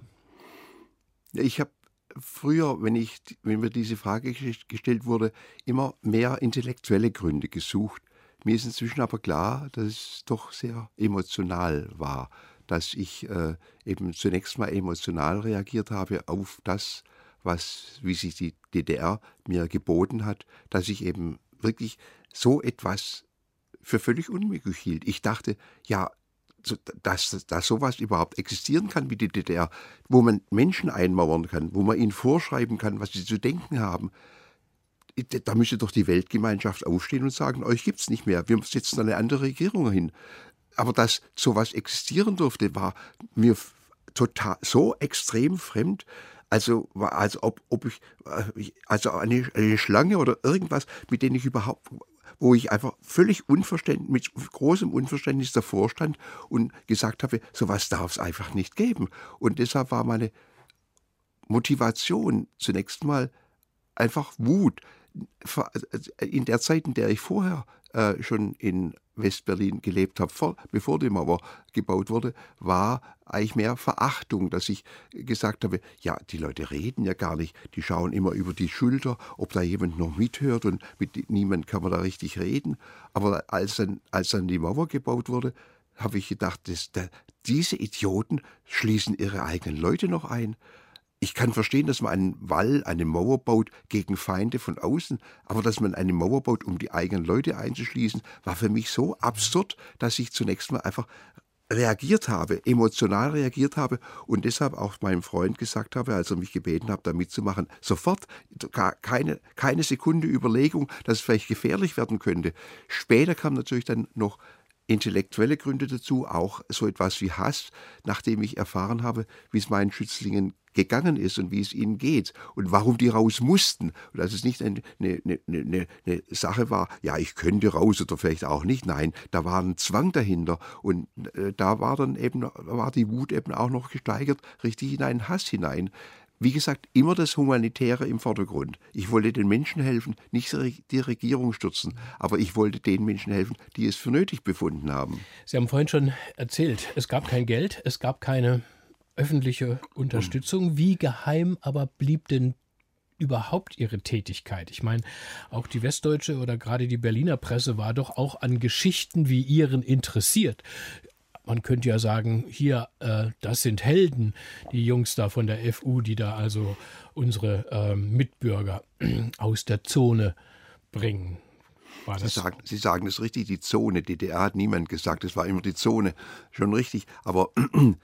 Ich habe früher, wenn, ich, wenn mir diese Frage gestellt wurde, immer mehr intellektuelle Gründe gesucht. Mir ist inzwischen aber klar, dass es doch sehr emotional war, dass ich äh, eben zunächst mal emotional reagiert habe auf das, was, wie sich die D D R mir geboten hat, dass ich eben wirklich so etwas für völlig unmöglich hielt. Ich dachte, ja, dass, dass sowas überhaupt existieren kann wie die D D R, wo man Menschen einmauern kann, wo man ihnen vorschreiben kann, was sie zu denken haben. Da müsste doch die Weltgemeinschaft aufstehen und sagen, euch gibt es nicht mehr, wir setzen eine andere Regierung hin. Aber dass sowas existieren durfte, war mir total so extrem fremd, also als ob, ob ich, also eine, eine Schlange oder irgendwas, mit denen ich überhaupt, wo ich einfach völlig unverständlich, mit großem Unverständnis davor stand und gesagt habe, sowas darf es einfach nicht geben. Und deshalb war meine Motivation zunächst mal einfach Wut. In der Zeit, in der ich vorher äh, schon in Westberlin gelebt habe, vor, bevor die Mauer gebaut wurde, war eigentlich mehr Verachtung, dass ich gesagt habe, ja, die Leute reden ja gar nicht, die schauen immer über die Schulter, ob da jemand noch mithört und mit niemand kann man da richtig reden. Aber als dann, als dann die Mauer gebaut wurde, habe ich gedacht, das, da, diese Idioten schließen ihre eigenen Leute noch ein. Ich kann verstehen, dass man einen Wall, eine Mauer baut gegen Feinde von außen, aber dass man eine Mauer baut, um die eigenen Leute einzuschließen, war für mich so absurd, dass ich zunächst mal einfach reagiert habe, emotional reagiert habe und deshalb auch meinem Freund gesagt habe, als er mich gebeten hat, da mitzumachen, sofort, keine, keine Sekunde Überlegung, dass es vielleicht gefährlich werden könnte. Später kam natürlich dann noch intellektuelle Gründe dazu, auch so etwas wie Hass, nachdem ich erfahren habe, wie es meinen Schützlingen gegangen ist und wie es ihnen geht und warum die raus mussten. Und dass es nicht eine, eine, eine, eine Sache war, ja, ich könnte raus oder vielleicht auch nicht. Nein, da war ein Zwang dahinter und äh, da war dann eben, war die Wut eben auch noch gesteigert, richtig in einen Hass hinein. Wie gesagt, immer das Humanitäre im Vordergrund. Ich wollte den Menschen helfen, nicht die Regierung stürzen, aber ich wollte den Menschen helfen, die es für nötig befunden haben. Sie haben vorhin schon erzählt, es gab kein Geld, es gab keine öffentliche Unterstützung. Wie geheim aber blieb denn überhaupt Ihre Tätigkeit? Ich meine, auch die westdeutsche oder gerade die Berliner Presse war doch auch an Geschichten wie Ihren interessiert. Man könnte ja sagen, hier, äh, das sind Helden, die Jungs da von der F U, die da also unsere äh, Mitbürger aus der Zone bringen. War das? Sie sagen, Sie sagen es richtig, die Zone. D D R hat niemand gesagt, es war immer die Zone. Schon richtig. Aber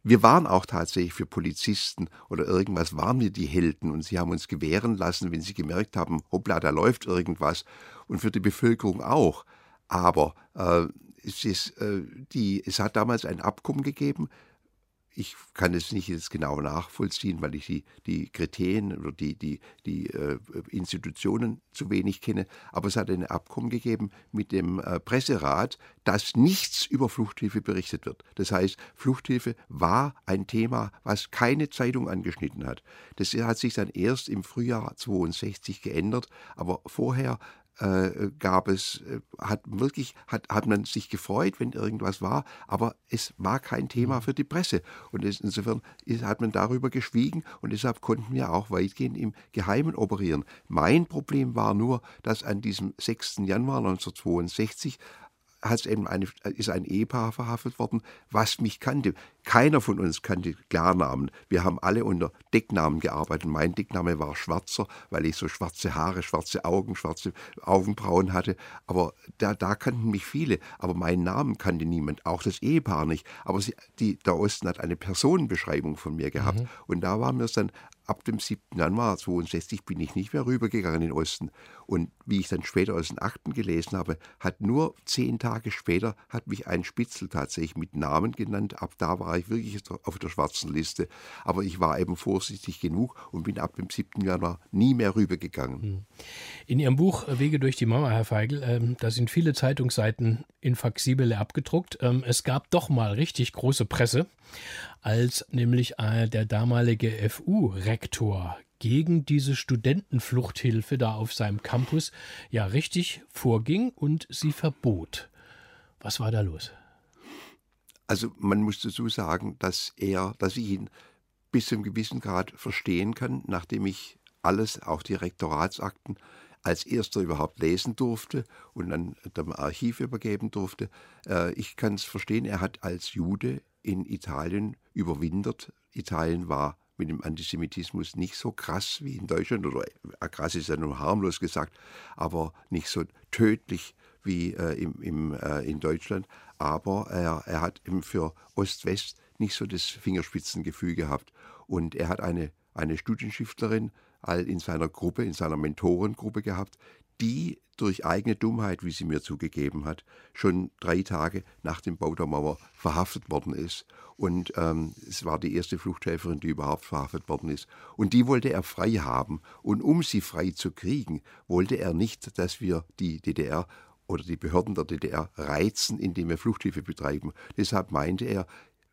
Wir waren auch tatsächlich für Polizisten oder irgendwas, waren wir die Helden und sie haben uns gewähren lassen, wenn sie gemerkt haben, hoppla, da läuft irgendwas, und für die Bevölkerung auch. Aber äh, es, ist, äh, die, es hat damals ein Abkommen gegeben. Ich kann es nicht jetzt genau nachvollziehen, weil ich die, die Kriterien oder die, die, die äh, Institutionen zu wenig kenne. Aber es hat ein Abkommen gegeben mit dem äh, Presserat, dass nichts über Fluchthilfe berichtet wird. Das heißt, Fluchthilfe war ein Thema, was keine Zeitung angeschnitten hat. Das hat sich dann erst im Frühjahr zweiundsechzig geändert, aber vorher Äh, gab es, äh, hat wirklich, hat, hat man sich gefreut, wenn irgendwas war, aber es war kein Thema für die Presse. Und es, insofern ist, hat man darüber geschwiegen und deshalb konnten wir auch weitgehend im Geheimen operieren. Mein Problem war nur, dass an diesem sechsten Januar neunzehnhundertzweiundsechzig hat eben eine, ist ein Ehepaar verhaftet worden, was mich kannte. Keiner von uns kannte Klarnamen. Wir haben alle unter Decknamen gearbeitet. Mein Deckname war Schwarzer, weil ich so schwarze Haare, schwarze Augen, schwarze Augenbrauen hatte. Aber da, da kannten mich viele. Aber meinen Namen kannte niemand, auch das Ehepaar nicht. Aber sie, die, der Osten hat eine Personenbeschreibung von mir gehabt. Mhm. Und da war mir es dann, ab dem siebten Januar zweiundsechzig bin ich nicht mehr rübergegangen in den Osten. Und wie ich dann später aus den Akten gelesen habe, hat nur zehn Tage später hat mich ein Spitzel tatsächlich mit Namen genannt. Ab da war ich wirklich auf der schwarzen Liste. Aber ich war eben vorsichtig genug und bin ab dem siebten Januar nie mehr rübergegangen. In Ihrem Buch Wege durch die Mauer, Herr Feigl, ähm, da sind viele Zeitungsseiten in Faximile abgedruckt. Ähm, es gab doch mal richtig große Presse, als nämlich äh, der damalige F U-Rektor gegen diese Studentenfluchthilfe da auf seinem Campus ja richtig vorging und sie verbot. Was war da los? Also man muss dazu sagen, dass er, dass ich ihn bis zu einem gewissen Grad verstehen kann, nachdem ich alles, auch die Rektoratsakten, als erster überhaupt lesen durfte und dann dem Archiv übergeben durfte. Äh, ich kann es verstehen, er hat als Jude in Italien überwintert. Italien war mit dem Antisemitismus nicht so krass wie in Deutschland, oder krass ist ja nur harmlos gesagt, aber nicht so tödlich wie äh, im, im, äh, in Deutschland. Aber er, er hat eben für Ost-West nicht so das Fingerspitzengefühl gehabt. Und er hat eine, eine Studienschriftlerin in seiner Gruppe, in seiner Mentorengruppe gehabt, die durch eigene Dummheit, wie sie mir zugegeben hat, schon drei Tage nach dem Bau der Mauer verhaftet worden ist. Und ähm, es war die erste Fluchthelferin, die überhaupt verhaftet worden ist. Und die wollte er frei haben. Und um sie frei zu kriegen, wollte er nicht, dass wir die D D R oder die Behörden der D D R reizen, indem wir Fluchthilfe betreiben. Deshalb meinte er,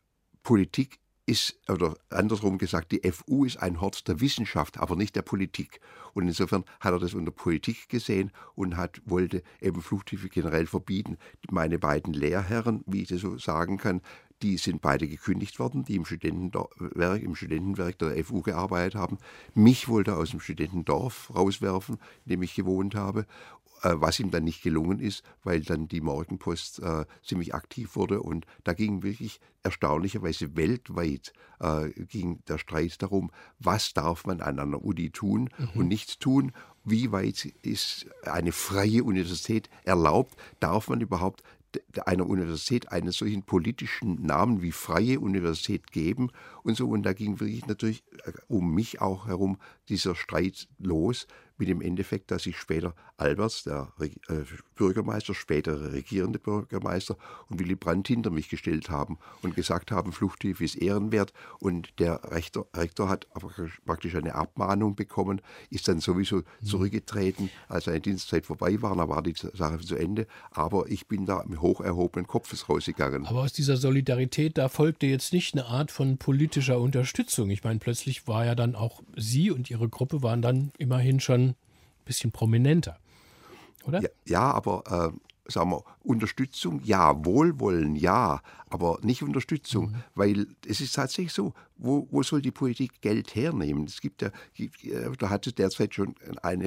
Politik ist, oder andersrum gesagt, die F U ist ein Hort der Wissenschaft, aber nicht der Politik. Und insofern hat er das unter Politik gesehen und hat, wollte eben Fluchthilfe generell verbieten. Meine beiden Lehrherren, wie ich das so sagen kann, die sind beide gekündigt worden, die im Studentenwerk, im Studentenwerk der F U gearbeitet haben. Mich wollte er aus dem Studentendorf rauswerfen, in dem ich gewohnt habe, was ihm dann nicht gelungen ist, weil dann die Morgenpost äh, ziemlich aktiv wurde. Und da ging wirklich erstaunlicherweise weltweit äh, ging der Streit darum, was darf man an einer Uni tun mhm. und nicht tun. Wie weit ist eine freie Universität erlaubt? Darf man überhaupt einer Universität einen solchen politischen Namen wie Freie Universität geben und so. Und da ging wirklich natürlich um mich auch herum dieser Streit los, mit dem Endeffekt, dass sich später Alberts, der äh, Bürgermeister, spätere regierende Bürgermeister, und Willy Brandt hinter mich gestellt haben und gesagt haben, Fluchthilfe ist ehrenwert. Und der Rektor, Rektor hat praktisch eine Abmahnung bekommen, ist dann sowieso zurückgetreten, als seine Dienstzeit vorbei war. Da war die Sache zu Ende. Aber ich bin da mit hoch erhobenen Kopfes rausgegangen. Aber aus dieser Solidarität, da folgte jetzt nicht eine Art von politischer Unterstützung. Ich meine, plötzlich war ja dann auch Sie und Ihre Gruppe waren dann immerhin schon ein bisschen prominenter, oder? Ja, ja aber äh, sagen wir, Unterstützung, ja, Wohlwollen, ja, aber nicht Unterstützung, mhm. weil es ist tatsächlich so, wo, wo soll die Politik Geld hernehmen? Es gibt ja, da hat es derzeit schon eine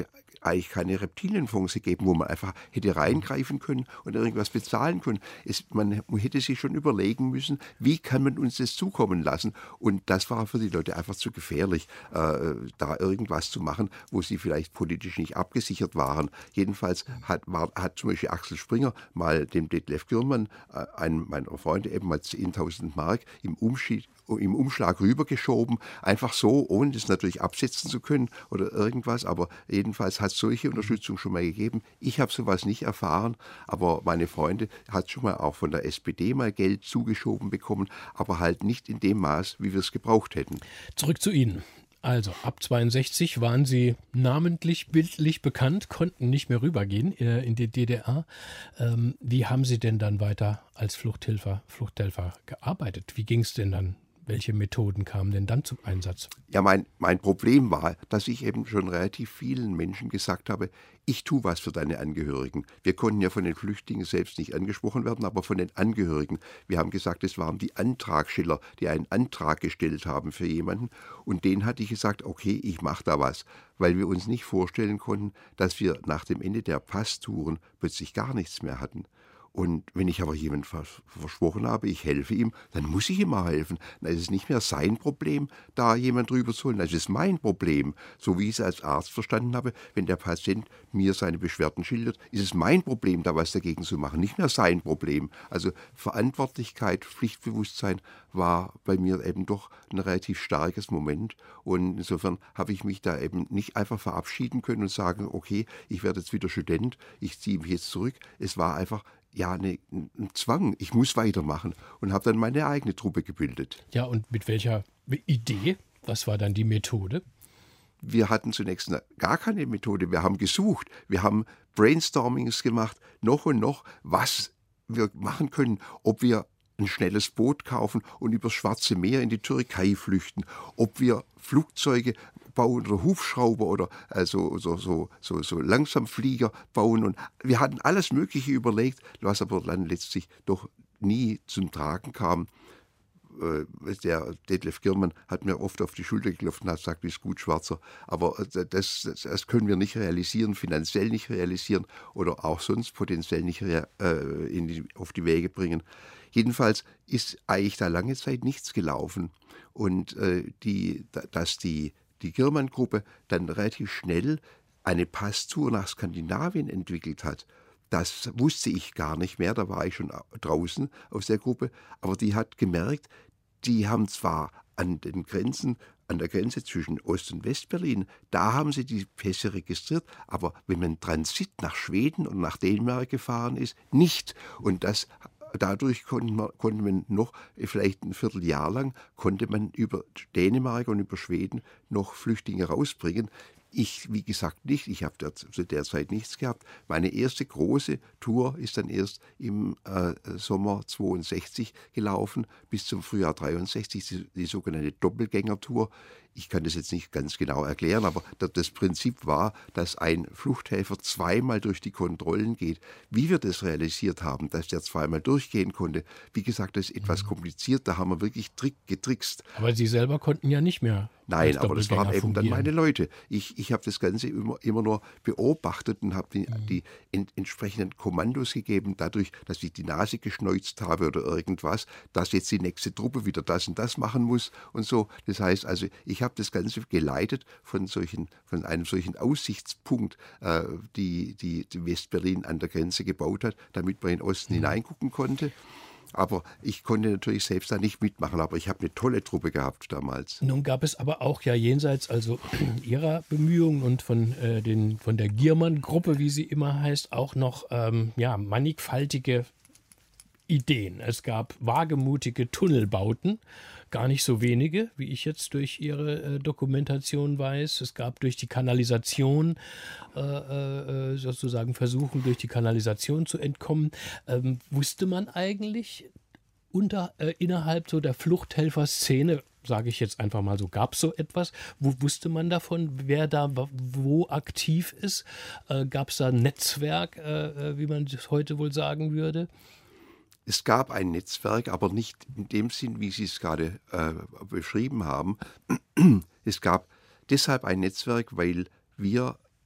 eigentlich keine Reptilienfonds gegeben, wo man einfach hätte reingreifen können und irgendwas bezahlen können. Es, man hätte sich schon überlegen müssen, wie kann man uns das zukommen lassen. Und das war für die Leute einfach zu gefährlich, äh, da irgendwas zu machen, wo sie vielleicht politisch nicht abgesichert waren. Jedenfalls hat, war, hat zum Beispiel Axel Springer mal dem Detlef Gürmann, äh, einem meiner Freunde, eben mal zehntausend Mark im Umschied im Umschlag rübergeschoben, einfach so, ohne das natürlich absetzen zu können oder irgendwas, aber jedenfalls hat es solche Unterstützung schon mal gegeben. Ich habe sowas nicht erfahren, aber meine Freunde hat schon mal auch von der S P D mal Geld zugeschoben bekommen, aber halt nicht in dem Maß, wie wir es gebraucht hätten. Zurück zu Ihnen. Also ab zweiundsechzig waren Sie namentlich, bildlich bekannt, konnten nicht mehr rübergehen äh, in die D D R. Ähm, wie haben Sie denn dann weiter als Fluchthelfer, Fluchthelfer gearbeitet? Wie ging es denn dann? Welche Methoden kamen denn dann zum Einsatz? Ja, mein, mein Problem war, dass ich eben schon relativ vielen Menschen gesagt habe, ich tue was für deine Angehörigen. Wir konnten ja von den Flüchtlingen selbst nicht angesprochen werden, aber von den Angehörigen. Wir haben gesagt, es waren die Antragsteller, die einen Antrag gestellt haben für jemanden. Und denen hatte ich gesagt, okay, ich mache da was, weil wir uns nicht vorstellen konnten, dass wir nach dem Ende der Passtouren plötzlich gar nichts mehr hatten. Und wenn ich aber jemand vers- versprochen habe, ich helfe ihm, dann muss ich ihm auch helfen. Dann ist es nicht mehr sein Problem, da jemand drüber zu holen. Das ist mein Problem. So wie ich es als Arzt verstanden habe, wenn der Patient mir seine Beschwerden schildert, ist es mein Problem, da was dagegen zu machen, nicht mehr sein Problem. Also Verantwortlichkeit, Pflichtbewusstsein war bei mir eben doch ein relativ starkes Moment. Und insofern habe ich mich da eben nicht einfach verabschieden können und sagen, okay, ich werde jetzt wieder Student, ich ziehe mich jetzt zurück. Es war einfach ja, eine, ein Zwang. Ich muss weitermachen und habe dann meine eigene Truppe gebildet. Ja, und mit welcher Idee? Was war dann die Methode? Wir hatten zunächst gar keine Methode. Wir haben gesucht. Wir haben Brainstormings gemacht, noch und noch, was wir machen können, ob wir ein schnelles Boot kaufen und übers Schwarze Meer in die Türkei flüchten, ob wir Flugzeuge bauen oder Hubschrauber oder also so, so, so, so Langsamflieger bauen. Und wir hatten alles Mögliche überlegt, was aber dann letztlich doch nie zum Tragen kam. Der Detlef Gürmann hat mir oft auf die Schulter geklopft und hat gesagt, wie ist gut, Schwarzer. Aber das, das, das können wir nicht realisieren, finanziell nicht realisieren oder auch sonst potenziell nicht rea- äh, in die, auf die Wege bringen. Jedenfalls ist eigentlich da lange Zeit nichts gelaufen. Und äh, die, dass die, die Gürmann-Gruppe dann relativ schnell eine Passtour nach Skandinavien entwickelt hat, das wusste ich gar nicht mehr, da war ich schon draußen aus der Gruppe, aber die hat gemerkt, die haben zwar an den Grenzen, an der Grenze zwischen Ost- und Westberlin, da haben sie die Pässe registriert, aber wenn man Transit nach Schweden und nach Dänemark gefahren ist, nicht. Und das Dadurch konnte man, konnte man noch, vielleicht ein Vierteljahr lang, konnte man über Dänemark und über Schweden noch Flüchtlinge rausbringen. Ich, wie gesagt, nicht. Ich habe der, zu der Zeit nichts gehabt. Meine erste große Tour ist dann erst im äh, Sommer zweiundsechzig gelaufen, bis zum Frühjahr dreiundsechzig, die, die sogenannte Doppelgängertour. Ich kann das jetzt nicht ganz genau erklären, aber das Prinzip war, dass ein Fluchthelfer zweimal durch die Kontrollen geht. Wie wir das realisiert haben, dass der zweimal durchgehen konnte, wie gesagt, das ist etwas kompliziert, da haben wir wirklich trick, getrickst. Aber Sie selber konnten ja nicht mehr. Nein, aber das waren eben dann meine Leute. Ich, ich habe das Ganze immer, immer nur beobachtet und habe die, mhm. die en, entsprechenden Kommandos gegeben, dadurch, dass ich die Nase geschneuzt habe oder irgendwas, dass jetzt die nächste Truppe wieder das und das machen muss und so. Das heißt also, ich habe das Ganze geleitet von, solchen, von einem solchen Aussichtspunkt, äh, die, die, die Westberlin an der Grenze gebaut hat, damit man in den Osten mhm. hineingucken konnte. Aber ich konnte natürlich selbst da nicht mitmachen, aber ich habe eine tolle Truppe gehabt damals. Nun gab es aber auch ja jenseits also Ihrer Bemühungen und von, äh, den, von der Giermann-Gruppe, wie sie immer heißt, auch noch ähm, ja, mannigfaltige Ideen. Es gab wagemutige Tunnelbauten, gar nicht so wenige, wie ich jetzt durch Ihre äh, Dokumentation weiß. Es gab durch die Kanalisation, äh, äh, sozusagen Versuchen, durch die Kanalisation zu entkommen. Ähm, wusste man eigentlich unter, äh, innerhalb so der Fluchthelfer-Szene, sage ich jetzt einfach mal so, gab es so etwas? Wo wusste man davon, wer da wo aktiv ist? Äh, gab es da ein Netzwerk, äh, wie man das heute wohl sagen würde? Es gab ein Netzwerk, aber nicht in dem Sinn, wie Sie es gerade äh, beschrieben haben. Es gab deshalb ein Netzwerk, weil wir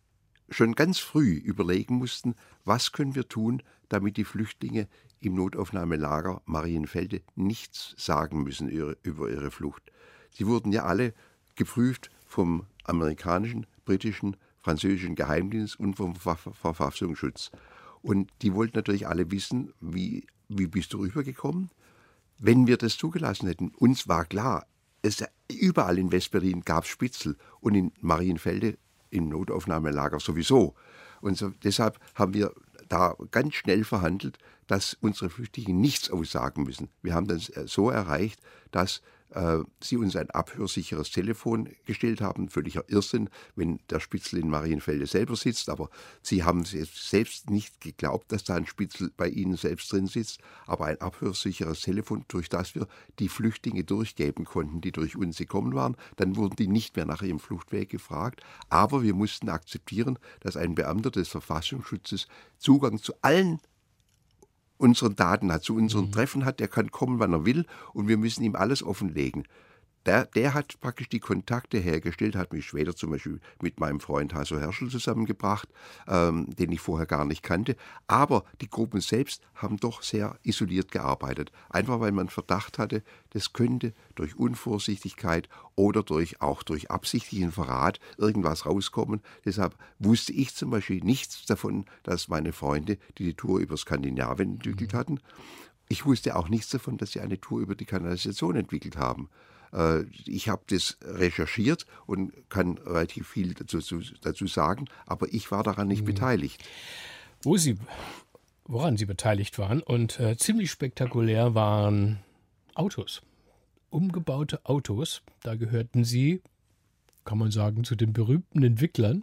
schon ganz früh überlegen mussten, was können wir tun, damit die Flüchtlinge im Notaufnahmelager Marienfelde nichts sagen müssen über ihre Flucht. Sie wurden ja alle geprüft vom amerikanischen, britischen, französischen Geheimdienst und vom Verfassungsschutz. Und die wollten natürlich alle wissen, wie, wie bist du rübergekommen? Wenn wir das zugelassen hätten, uns war klar, es, überall in Westberlin gab es Spitzel und in Marienfelde im Notaufnahmelager sowieso. Und so, deshalb haben wir da ganz schnell verhandelt, dass unsere Flüchtlinge nichts aussagen müssen. Wir haben das so erreicht, dass äh, sie uns ein abhörsicheres Telefon gestellt haben. Völliger Irrsinn, wenn der Spitzel in Marienfelde selber sitzt. Aber sie haben selbst nicht geglaubt, dass da ein Spitzel bei ihnen selbst drin sitzt. Aber ein abhörsicheres Telefon, durch das wir die Flüchtlinge durchgeben konnten, die durch uns gekommen waren. Dann wurden die nicht mehr nach ihrem Fluchtweg gefragt. Aber wir mussten akzeptieren, dass ein Beamter des Verfassungsschutzes Zugang zu allen unseren Daten hat, zu unseren mhm. Treffen hat, der kann kommen, wann er will und wir müssen ihm alles offenlegen. Der, der hat praktisch die Kontakte hergestellt, hat mich später zum Beispiel mit meinem Freund Hasso Herschel zusammengebracht, ähm, den ich vorher gar nicht kannte. Aber die Gruppen selbst haben doch sehr isoliert gearbeitet. Einfach weil man Verdacht hatte, das könnte durch Unvorsichtigkeit oder durch, auch durch absichtlichen Verrat irgendwas rauskommen. Deshalb wusste ich zum Beispiel nichts davon, dass meine Freunde die, die Tour über Skandinavien entwickelt hatten. Ich wusste auch nichts davon, dass sie eine Tour über die Kanalisation entwickelt haben. Ich habe das recherchiert und kann relativ viel dazu, dazu sagen, aber ich war daran nicht mhm. beteiligt. Wo Sie, woran Sie beteiligt waren und äh, ziemlich spektakulär waren Autos, umgebaute Autos. Da gehörten Sie, kann man sagen, zu den berühmten Entwicklern.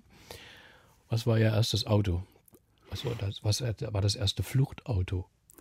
Was war Ihr erstes Auto? Was war das, was war das erste Fluchtauto?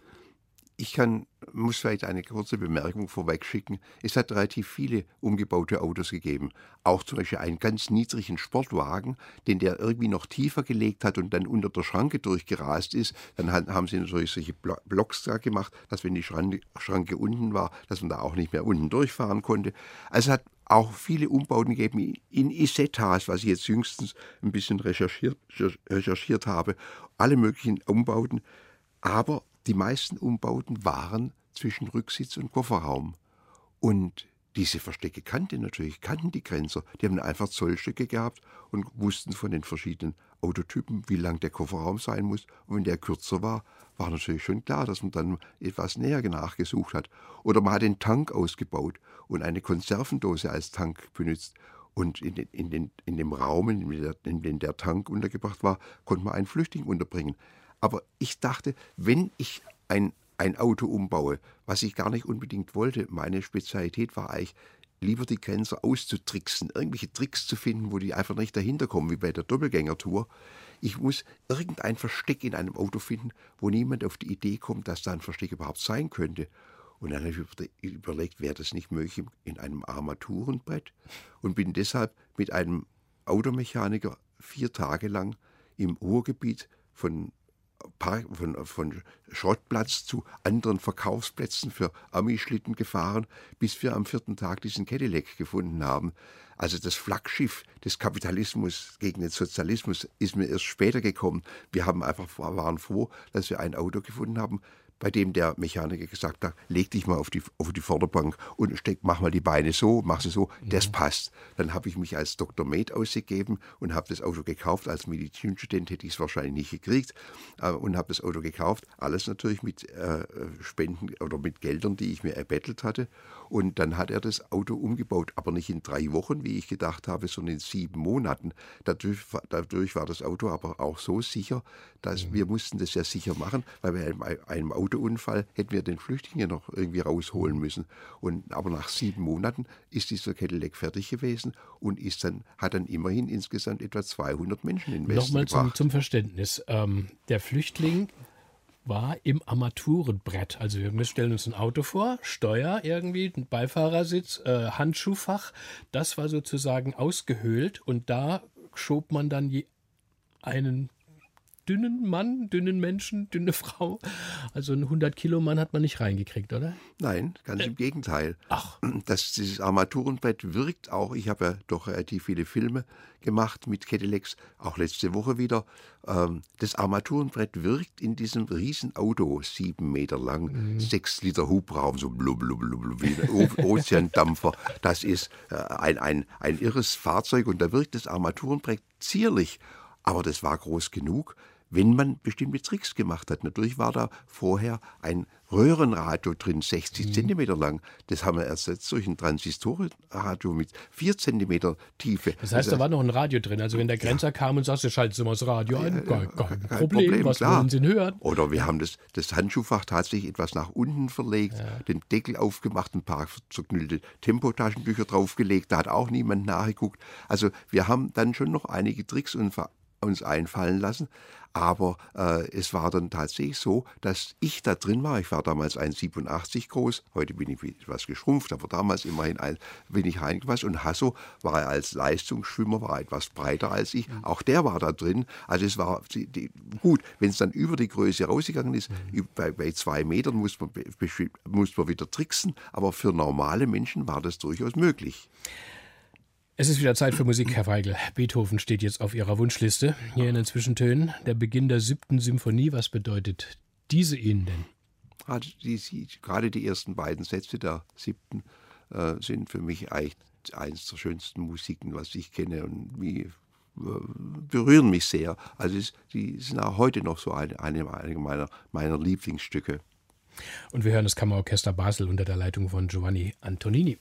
Ich kann, muss vielleicht eine kurze Bemerkung vorweg schicken. Es hat relativ viele umgebaute Autos gegeben. Auch zum Beispiel einen ganz niedrigen Sportwagen, den der irgendwie noch tiefer gelegt hat und dann unter der Schranke durchgerast ist. Dann haben sie natürlich solche Blocks da gemacht, dass wenn die Schranke, Schranke unten war, dass man da auch nicht mehr unten durchfahren konnte. Also es hat auch viele Umbauten gegeben in Isettas, was ich jetzt jüngstens ein bisschen recherchiert, recherchiert habe. Alle möglichen Umbauten. Aber die meisten Umbauten waren zwischen Rücksitz und Kofferraum. Und diese Verstecke kannten natürlich, kannten die Grenzer. Die haben einfach Zollstöcke gehabt und wussten von den verschiedenen Autotypen, wie lang der Kofferraum sein muss. Und wenn der kürzer war, war natürlich schon klar, dass man dann etwas näher nachgesucht hat. Oder man hat den Tank ausgebaut und eine Konservendose als Tank benutzt. Und in, den, in, den, in dem Raum, in dem, der, in dem der Tank untergebracht war, konnte man einen Flüchtling unterbringen. Aber ich dachte, wenn ich ein, ein Auto umbaue, was ich gar nicht unbedingt wollte, meine Spezialität war eigentlich, lieber die Grenzer auszutricksen, irgendwelche Tricks zu finden, wo die einfach nicht dahinter kommen, wie bei der Doppelgängertour. Ich muss irgendein Versteck in einem Auto finden, wo niemand auf die Idee kommt, dass da ein Versteck überhaupt sein könnte. Und dann habe ich überlegt, wäre das nicht möglich in einem Armaturenbrett? Und bin deshalb mit einem Automechaniker vier Tage lang im Ruhrgebiet von Von, von Schrottplatz zu anderen Verkaufsplätzen für Ami-Schlitten gefahren, bis wir am vierten Tag diesen Cadillac gefunden haben. Also das Flaggschiff des Kapitalismus gegen den Sozialismus ist mir erst später gekommen. Wir haben einfach, waren froh, dass wir ein Auto gefunden haben, bei dem der Mechaniker gesagt hat, leg dich mal auf die, auf die Vorderbank und steck, mach mal die Beine so, mach sie so, mhm. das passt. Dann habe ich mich als Doktor Med ausgegeben und habe das Auto gekauft. Als Medizinstudent hätte ich es wahrscheinlich nicht gekriegt äh, und habe das Auto gekauft. Alles natürlich mit äh, Spenden oder mit Geldern, die ich mir erbettelt hatte. Und dann hat er das Auto umgebaut, aber nicht in drei Wochen, wie ich gedacht habe, sondern in sieben Monaten. Dadurch, dadurch war das Auto aber auch so sicher, dass mhm. wir mussten das ja sicher machen, weil wir einem, einem Autounfall hätten wir den Flüchtling ja noch irgendwie rausholen müssen. Und, aber nach sieben Monaten ist dieser Cadillac fertig gewesen und ist dann, hat dann immerhin insgesamt etwa zweihundert Menschen in den Westen Nochmal gebracht. Zum, zum Verständnis. Ähm, der Flüchtling war im Armaturenbrett. Also wir stellen uns ein Auto vor, Steuer irgendwie, ein Beifahrersitz, äh, Handschuhfach. Das war sozusagen ausgehöhlt und da schob man dann je einen dünnen Mann, dünnen Menschen, dünne Frau. Also einen hundert-Kilo-Mann hat man nicht reingekriegt, oder? Nein, ganz im Gegenteil. Ach. Das, dieses Armaturenbrett wirkt auch. Ich habe ja doch relativ viele Filme gemacht mit Cadillacs, auch letzte Woche wieder. Ähm, das Armaturenbrett wirkt in diesem Riesenauto, sieben Meter lang, mhm. sechs Liter Hubraum, so blub, blub, blub, blub, wie ein O- Ozeandampfer. Das ist äh, ein, ein, ein irres Fahrzeug und da wirkt das Armaturenbrett zierlich. Aber das war groß genug, wenn man bestimmte Tricks gemacht hat. Natürlich war da vorher ein Röhrenradio drin, sechzig mhm. Zentimeter lang. Das haben wir ersetzt durch ein Transistorenradio mit vier Zentimeter Tiefe. Das heißt, da war noch ein Radio drin. Also wenn der Grenzer ja. kam und sagte, schalten Sie mal das Radio ein, kein, kein, kein Problem, Problem, was klar. wollen Sie denn hören? Oder wir haben das, das Handschuhfach tatsächlich etwas nach unten verlegt, ja. den Deckel aufgemacht, ein paar zerknüllte Tempotaschentücher draufgelegt, da hat auch niemand nachgeguckt. Also wir haben dann schon noch einige Tricks und Ver uns einfallen lassen, aber äh, es war dann tatsächlich so, dass ich da drin war. Ich war damals eins Komma siebenundachtzig groß, heute bin ich etwas geschrumpft, aber damals immerhin ein, bin ich reingepasst und Hasso war er als Leistungsschwimmer, war etwas breiter als ich, mhm. auch der war da drin. Also es war die, die, gut, wenn es dann über die Größe rausgegangen ist, mhm. bei, bei zwei Metern muss man, muss man wieder tricksen, aber für normale Menschen war das durchaus möglich. Es ist wieder Zeit für Musik, Herr Weigel. Beethoven steht jetzt auf Ihrer Wunschliste. Hier in den Zwischentönen. Der Beginn der siebten Symphonie. Was bedeutet diese Ihnen denn? Gerade die, gerade die ersten beiden Sätze der siebten äh, sind für mich eigentlich eines der schönsten Musiken, was ich kenne. Und wie, äh, berühren mich sehr. Also es, die sind auch heute noch so eine, eine, eine meiner, meiner Lieblingsstücke. Und wir hören das Kammerorchester Basel unter der Leitung von Giovanni Antonini.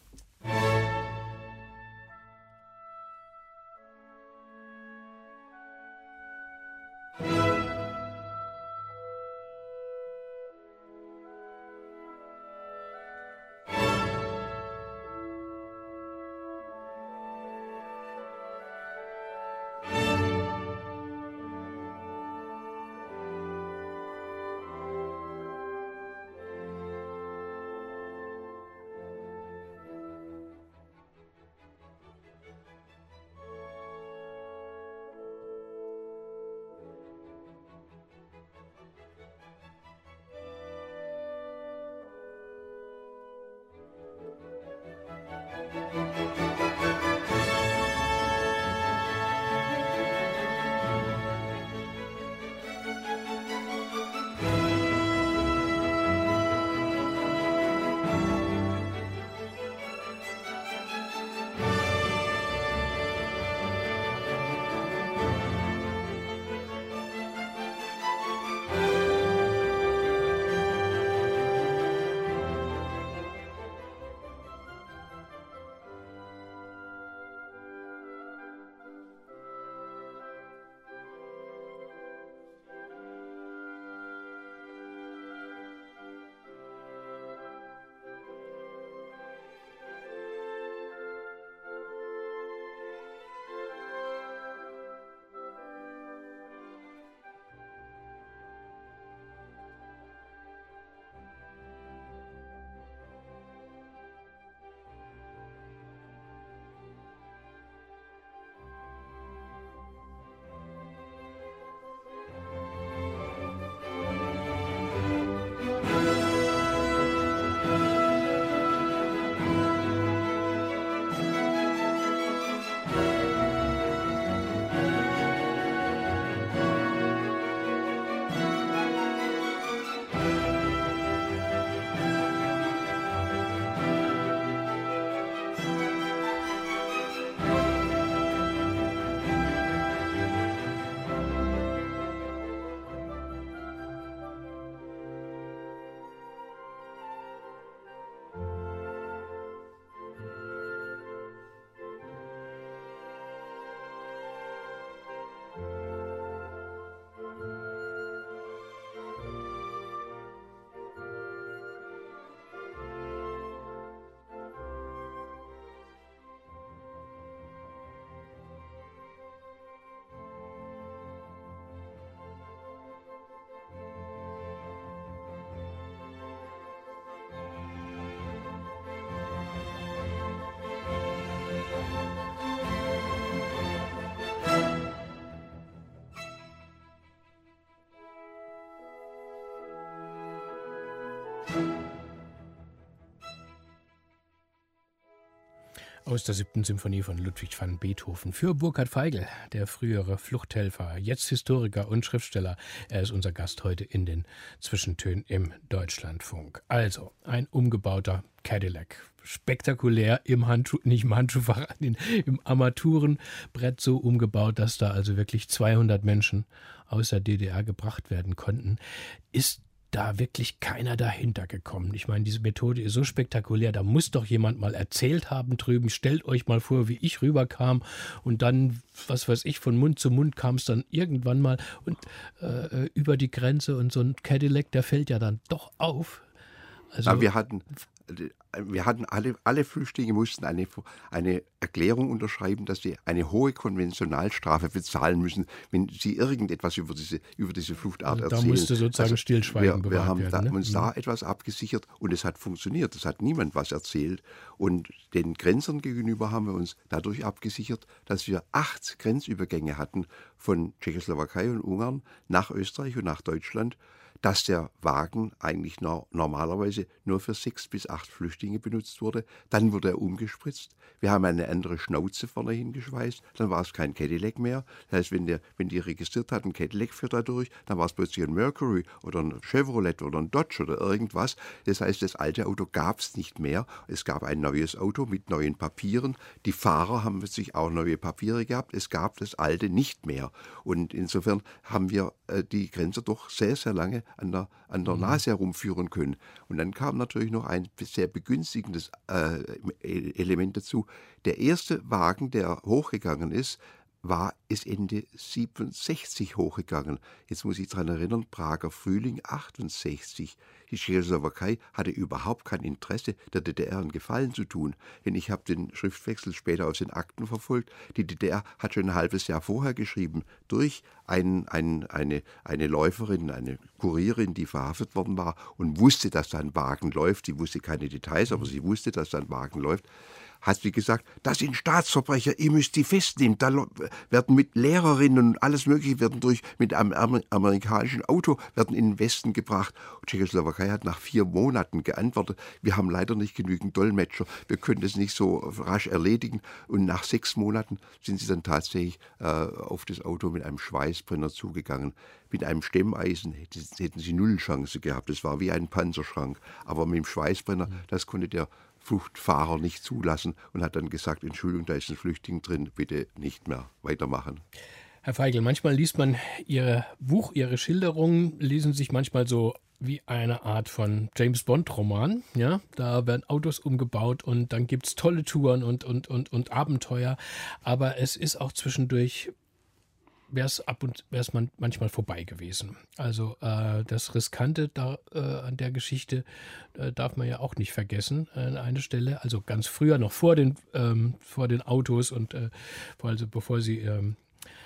Aus der siebten Symphonie von Ludwig van Beethoven für Burkhard Feigl, der frühere Fluchthelfer, jetzt Historiker und Schriftsteller. Er ist unser Gast heute in den Zwischentönen im Deutschlandfunk. Also, ein umgebauter Cadillac. Spektakulär im Handschuh, nicht im Handschuhfach, im Armaturenbrett so umgebaut, dass da also wirklich zweihundert Menschen aus der D D R gebracht werden konnten. Ist da wirklich keiner dahinter gekommen? Ich meine, diese Methode ist so spektakulär, da muss doch jemand mal erzählt haben drüben, stellt euch mal vor, wie ich rüberkam und dann, was weiß ich, von Mund zu Mund kam es dann irgendwann mal und äh, über die Grenze und so ein Cadillac, der fällt ja dann doch auf. Also, ja, wir hatten... Wir hatten alle, alle Flüchtlinge mussten eine, eine Erklärung unterschreiben, dass sie eine hohe Konventionalstrafe bezahlen müssen, wenn sie irgendetwas über diese, über diese Fluchtart also da erzählen. Da musste sozusagen also Stillschweigen wir, bewahrt wir haben werden. da, Ne? uns da etwas abgesichert und es hat funktioniert. Es hat niemand was erzählt. Und den Grenzern gegenüber haben wir uns dadurch abgesichert, dass wir acht Grenzübergänge hatten von Tschechoslowakei und Ungarn nach Österreich und nach Deutschland, dass der Wagen eigentlich no- normalerweise nur für sechs bis acht Flüchtlinge benutzt wurde. Dann wurde er umgespritzt. Wir haben eine andere Schnauze vorne hingeschweißt. Dann war es kein Cadillac mehr. Das heißt, wenn, der, wenn die registriert hatten, Cadillac führt da durch, dann war es plötzlich ein Mercury oder ein Chevrolet oder ein Dodge oder irgendwas. Das heißt, das alte Auto gab es nicht mehr. Es gab ein neues Auto mit neuen Papieren. Die Fahrer haben sich auch neue Papiere gehabt. Es gab das alte nicht mehr. Und insofern haben wir äh, die Grenze doch sehr, sehr lange an der, an der Nase herumführen können. Und dann kam natürlich noch ein sehr begünstigendes äh, Element dazu. Der erste Wagen, der hochgegangen ist, war ist Ende siebenundsechzig hochgegangen. Jetzt muss ich daran erinnern, Prager Frühling achtundsechzig. Die Tschechoslowakei hatte überhaupt kein Interesse, der D D R einen Gefallen zu tun. Denn ich habe den Schriftwechsel später aus den Akten verfolgt. Die D D R hat schon ein halbes Jahr vorher geschrieben, durch ein, ein, eine, eine Läuferin, eine Kurierin, die verhaftet worden war und wusste, dass da ein Wagen läuft. Sie wusste keine Details, aber sie wusste, dass da ein Wagen läuft. Hat sie gesagt, das sind Staatsverbrecher, ihr müsst die festnehmen. Da werden mit Lehrerinnen und alles Mögliche werden durch mit einem amerikanischen Auto werden in den Westen gebracht. Und Tschechoslowakei hat nach vier Monaten geantwortet, wir haben leider nicht genügend Dolmetscher, wir können das nicht so rasch erledigen. Und nach sechs Monaten sind sie dann tatsächlich äh, auf das Auto mit einem Schweißbrenner zugegangen. Mit einem Stemmeisen hätten sie null Chance gehabt. Das war wie ein Panzerschrank. Aber mit dem Schweißbrenner, das konnte der Fluchtfahrer nicht zulassen und hat dann gesagt, Entschuldigung, da ist ein Flüchtling drin, bitte nicht mehr weitermachen. Herr Feigl, manchmal liest man Ihr Buch, Ihre Schilderungen, lesen sich manchmal so wie eine Art von James-Bond-Roman. Ja? Da werden Autos umgebaut und dann gibt es tolle Touren und, und, und, und Abenteuer. Aber es ist auch zwischendurch, wäre es ab und wäre es man, manchmal vorbei gewesen. Also äh, das Riskante da, äh, an der Geschichte äh, darf man ja auch nicht vergessen an einer Stelle. Also ganz früher, noch vor den, ähm, vor den Autos und äh, also bevor sie ähm,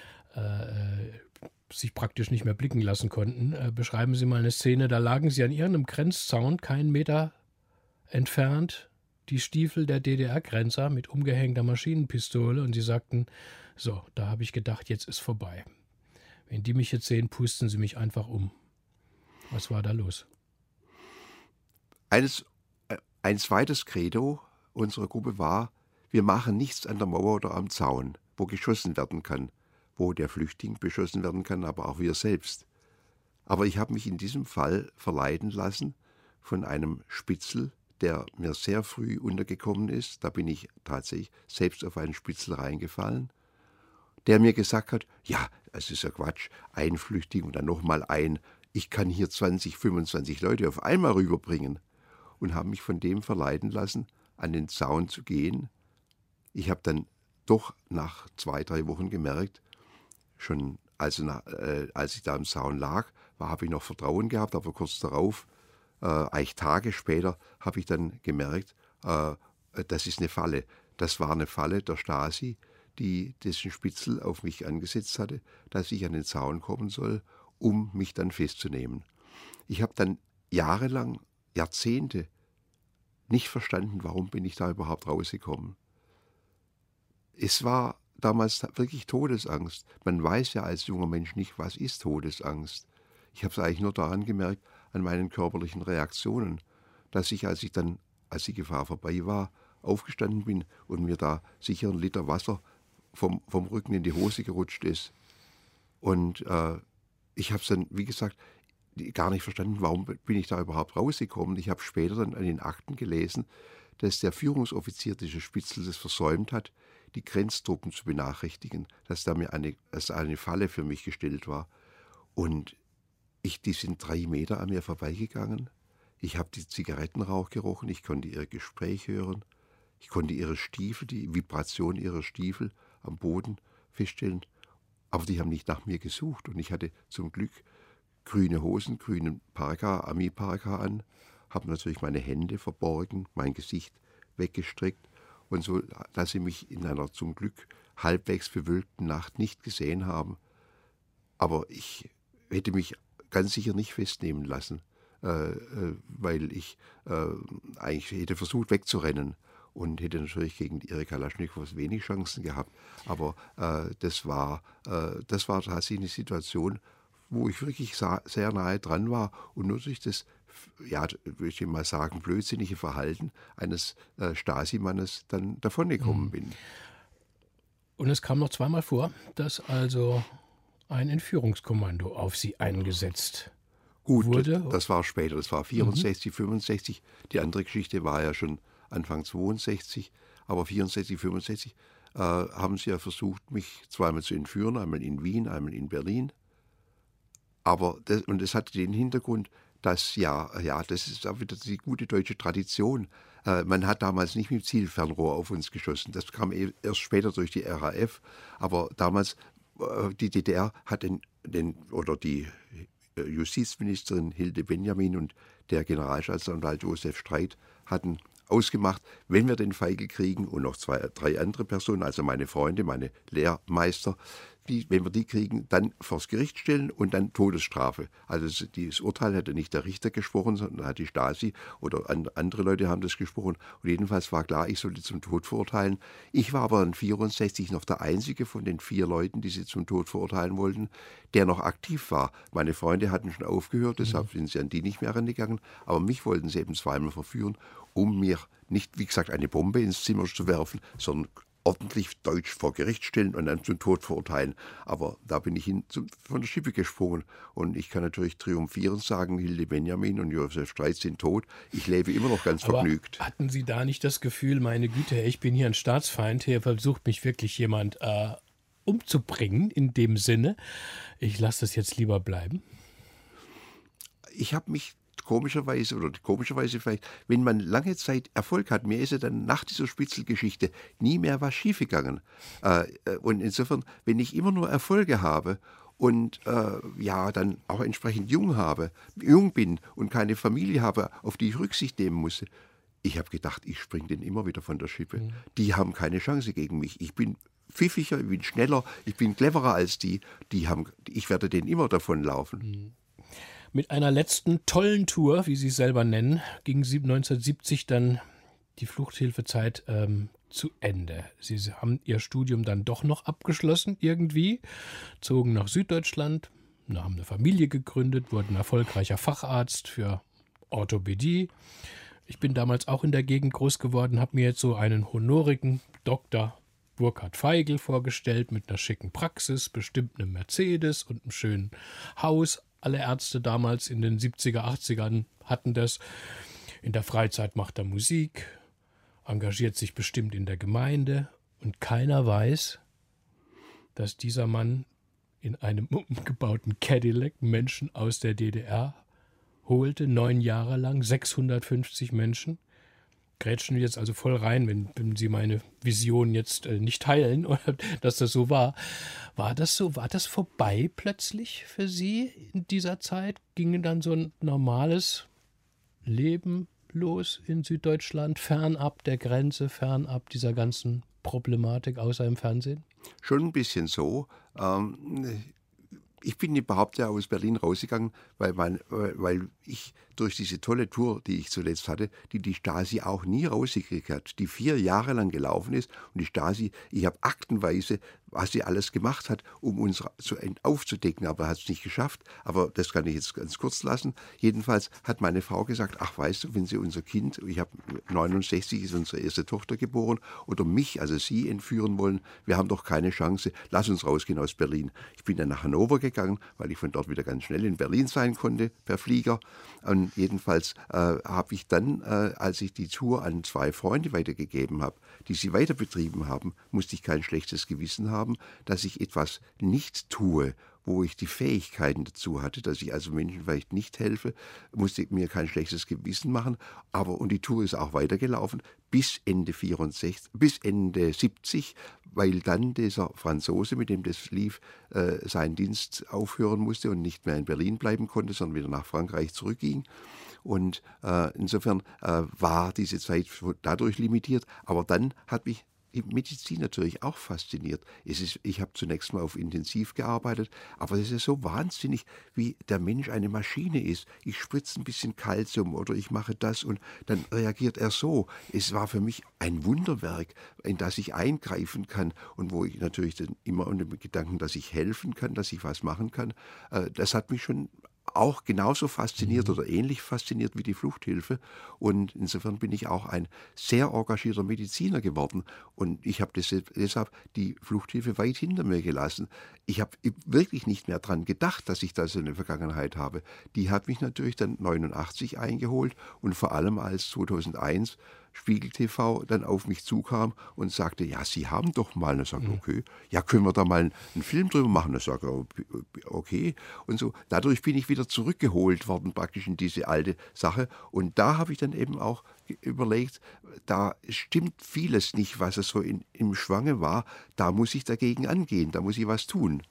äh, sich praktisch nicht mehr blicken lassen konnten, äh, beschreiben Sie mal eine Szene, da lagen Sie an irgendeinem Grenzzaun, keinen Meter entfernt, die Stiefel der D D R-Grenzer mit umgehängter Maschinenpistole und Sie sagten, so, da habe ich gedacht, jetzt ist vorbei. Wenn die mich jetzt sehen, pusten sie mich einfach um. Was war da los? Eines, ein zweites Credo unserer Gruppe war, wir machen nichts an der Mauer oder am Zaun, wo geschossen werden kann, wo der Flüchtling beschossen werden kann, aber auch wir selbst. Aber ich habe mich in diesem Fall verleiten lassen von einem Spitzel, der mir sehr früh untergekommen ist. Da bin ich tatsächlich selbst auf einen Spitzel reingefallen, der mir gesagt hat, ja, es ist ja Quatsch, ein Flüchtling und dann nochmal ein, ich kann hier zwanzig, fünfundzwanzig Leute auf einmal rüberbringen. Und habe mich von dem verleiten lassen, an den Zaun zu gehen. Ich habe dann doch nach zwei, drei Wochen gemerkt, schon also nach, äh, als ich da am Zaun lag, habe ich noch Vertrauen gehabt, aber kurz darauf, äh, eigentlich Tage später, habe ich dann gemerkt, äh, das ist eine Falle. Das war eine Falle der Stasi, die dessen Spitzel auf mich angesetzt hatte, dass ich an den Zaun kommen soll, um mich dann festzunehmen. Ich habe dann jahrelang, Jahrzehnte nicht verstanden, warum bin ich da überhaupt rausgekommen. Es war damals wirklich Todesangst. Man weiß ja als junger Mensch nicht, was ist Todesangst. Ich habe es eigentlich nur daran gemerkt, an meinen körperlichen Reaktionen. dass ich, als ich dann, als die Gefahr vorbei war, aufgestanden bin und mir da sicher ein Liter Wasser vom, vom Rücken in die Hose gerutscht ist. Und äh, ich habe es dann, wie gesagt, gar nicht verstanden, warum bin ich da überhaupt rausgekommen. Ich habe später dann an den Akten gelesen, dass der Führungsoffizier dieses Spitzel das versäumt hat, die Grenztruppen zu benachrichtigen, dass da mir eine, dass eine Falle für mich gestellt war. Und ich, die sind drei Meter an mir vorbeigegangen. Ich habe die Zigarettenrauch gerochen, ich konnte ihr Gespräch hören, ich konnte ihre Stiefel, die Vibration ihrer Stiefel am Boden feststellen. Aber die haben nicht nach mir gesucht. Und ich hatte zum Glück grüne Hosen, grünen Parka, Ami-Parka an, habe natürlich meine Hände verborgen, mein Gesicht weggestreckt und so, dass sie mich in einer zum Glück halbwegs bewölkten Nacht nicht gesehen haben. Aber ich hätte mich ganz sicher nicht festnehmen lassen, äh, äh, weil ich äh, eigentlich hätte versucht wegzurennen und hätte natürlich gegen ihre Kalaschnikows wenig Chancen gehabt. Aber äh, das war, äh, das war tatsächlich eine Situation, wo ich wirklich sehr nahe dran war und nur durch das, ja, würde ich mal sagen, blödsinnige Verhalten eines äh, Stasi-Mannes dann davongekommen mhm. bin. Und es kam noch zweimal vor, dass also ein Entführungskommando auf Sie eingesetzt Gut, wurde. Das, das war später, das war vierundsechzig, mhm. fünfundsechzig. Die andere Geschichte war ja schon Anfang zweiundsechzig, aber vierundsechzig, fünfundsechzig äh, haben sie ja versucht, mich zweimal zu entführen, einmal in Wien, einmal in Berlin. Aber das, und das hatte den Hintergrund, dass ja, ja, das ist auch wieder die gute deutsche Tradition. Äh, man hat damals nicht mit Zielfernrohr auf uns geschossen. Das kam erst später durch die R A F. Aber damals, äh, die D D R hat den, den oder die Justizministerin Hilde Benjamin und der Generalstaatsanwalt Josef Streit hatten ausgemacht, wenn wir den Feige kriegen und noch zwei, drei andere Personen, also meine Freunde, meine Lehrmeister, die, wenn wir die kriegen, dann vors Gericht stellen und dann Todesstrafe. Also dieses Urteil hatte nicht der Richter gesprochen, sondern hat die Stasi oder andere Leute haben das gesprochen. Und jedenfalls war klar, ich sollte zum Tod verurteilen. Ich war aber in vierundsechzig noch der Einzige von den vier Leuten, die sie zum Tod verurteilen wollten, der noch aktiv war. Meine Freunde hatten schon aufgehört, deshalb sind sie an die nicht mehr rangegangen. Aber mich wollten sie eben zweimal verführen, um mir nicht, wie gesagt, eine Bombe ins Zimmer zu werfen, sondern ordentlich deutsch vor Gericht stellen und dann zum Tod verurteilen. Aber da bin ich hin zum, von der Schippe gesprungen. Und ich kann natürlich triumphierend sagen, Hilde Benjamin und Josef Streit sind tot. Ich lebe immer noch ganz Aber vergnügt. Hatten Sie da nicht das Gefühl, meine Güte, ich bin hier ein Staatsfeind, hier versucht mich wirklich jemand äh, umzubringen, in dem Sinne, ich lasse das jetzt lieber bleiben? Ich habe mich komischerweise, oder komischerweise vielleicht, wenn man lange Zeit Erfolg hat, mir ist ja dann nach dieser Spitzelgeschichte nie mehr was schiefgegangen. Äh, und insofern, wenn ich immer nur Erfolge habe und äh, ja, dann auch entsprechend jung habe, jung bin und keine Familie habe, auf die ich Rücksicht nehmen musste, ich habe gedacht, ich springe denen immer wieder von der Schippe. Mhm. Die haben keine Chance gegen mich. Ich bin pfiffiger, ich bin schneller, ich bin cleverer als die. Die haben, ich werde denen immer davonlaufen. Mhm. Mit einer letzten tollen Tour, wie Sie es selber nennen, ging neunzehnhundertsiebzig dann die Fluchthilfezeit ähm, zu Ende. Sie haben Ihr Studium dann doch noch abgeschlossen irgendwie, zogen nach Süddeutschland, haben eine Familie gegründet, wurden erfolgreicher Facharzt für Orthopädie. Ich bin damals auch in der Gegend groß geworden, habe mir jetzt so einen honorigen Doktor Burkhard Feigl vorgestellt mit einer schicken Praxis, bestimmt einem Mercedes und einem schönen Haus. Alle Ärzte damals in den siebziger, achtzigern hatten das. In der Freizeit macht er Musik, engagiert sich bestimmt in der Gemeinde und keiner weiß, dass dieser Mann in einem umgebauten Cadillac Menschen aus der D D R holte, neun Jahre lang, sechshundertfünfzig Menschen. Grätschen wir jetzt also voll rein, wenn, wenn Sie meine Vision jetzt äh, nicht teilen, oder dass das so war. War das so, war das vorbei plötzlich für Sie in dieser Zeit? Ging dann so ein normales Leben los in Süddeutschland, fernab der Grenze, fernab dieser ganzen Problematik, außer im Fernsehen? Schon ein bisschen so. Ähm, ich bin überhaupt ja aus Berlin rausgegangen, weil, mein, weil ich durch diese tolle Tour, die ich zuletzt hatte, die die Stasi auch nie rausgekriegt hat, die vier Jahre lang gelaufen ist und die Stasi, ich habe aktenweise was sie alles gemacht hat, um uns zu aufzudecken, aber hat es nicht geschafft. Aber das kann ich jetzt ganz kurz lassen. Jedenfalls hat meine Frau gesagt, ach weißt du, wenn sie unser Kind, ich habe neunundsechzig, ist unsere erste Tochter geboren, oder mich, also sie entführen wollen, wir haben doch keine Chance, lass uns rausgehen aus Berlin. Ich bin dann nach Hannover gegangen, weil ich von dort wieder ganz schnell in Berlin sein konnte, per Flieger. Und jedenfalls äh, habe ich dann, äh, als ich die Tour an zwei Freunde weitergegeben habe, die sie weiter betrieben haben, musste ich kein schlechtes Gewissen haben, dass ich etwas nicht tue, wo ich die Fähigkeiten dazu hatte, dass ich also Menschen vielleicht nicht helfe, musste ich mir kein schlechtes Gewissen machen. Aber und die Tour ist auch weitergelaufen bis Ende vierundsechzig, bis Ende siebzig, weil dann dieser Franzose, mit dem das lief, äh, seinen Dienst aufhören musste und nicht mehr in Berlin bleiben konnte, sondern wieder nach Frankreich zurückging. Und äh, insofern äh, war diese Zeit dadurch limitiert. Aber dann hat mich die Medizin natürlich auch fasziniert. Es ist, ich habe zunächst mal auf Intensiv gearbeitet, aber es ist so wahnsinnig, wie der Mensch eine Maschine ist. Ich spritze ein bisschen Kalzium oder ich mache das und dann reagiert er so. Es war für mich ein Wunderwerk, in das ich eingreifen kann und wo ich natürlich dann immer unter dem Gedanken, dass ich helfen kann, dass ich was machen kann. Äh, das hat mich schon auch genauso fasziniert oder ähnlich fasziniert wie die Fluchthilfe. Und insofern bin ich auch ein sehr engagierter Mediziner geworden. Und ich habe deshalb die Fluchthilfe weit hinter mir gelassen. Ich habe wirklich nicht mehr daran gedacht, dass ich das in der Vergangenheit habe. Die hat mich natürlich dann neunundachtzig eingeholt und vor allem als zweitausendeins Spiegel T V dann auf mich zukam und sagte, ja, Sie haben doch mal. Und ich sagte, okay, ja, können wir da mal einen Film drüber machen? Ich sagte, okay. Und so, dadurch bin ich wieder zurückgeholt worden praktisch in diese alte Sache. Und da habe ich dann eben auch überlegt, da stimmt vieles nicht, was es so in, im Schwange war. Da muss ich dagegen angehen, da muss ich was tun.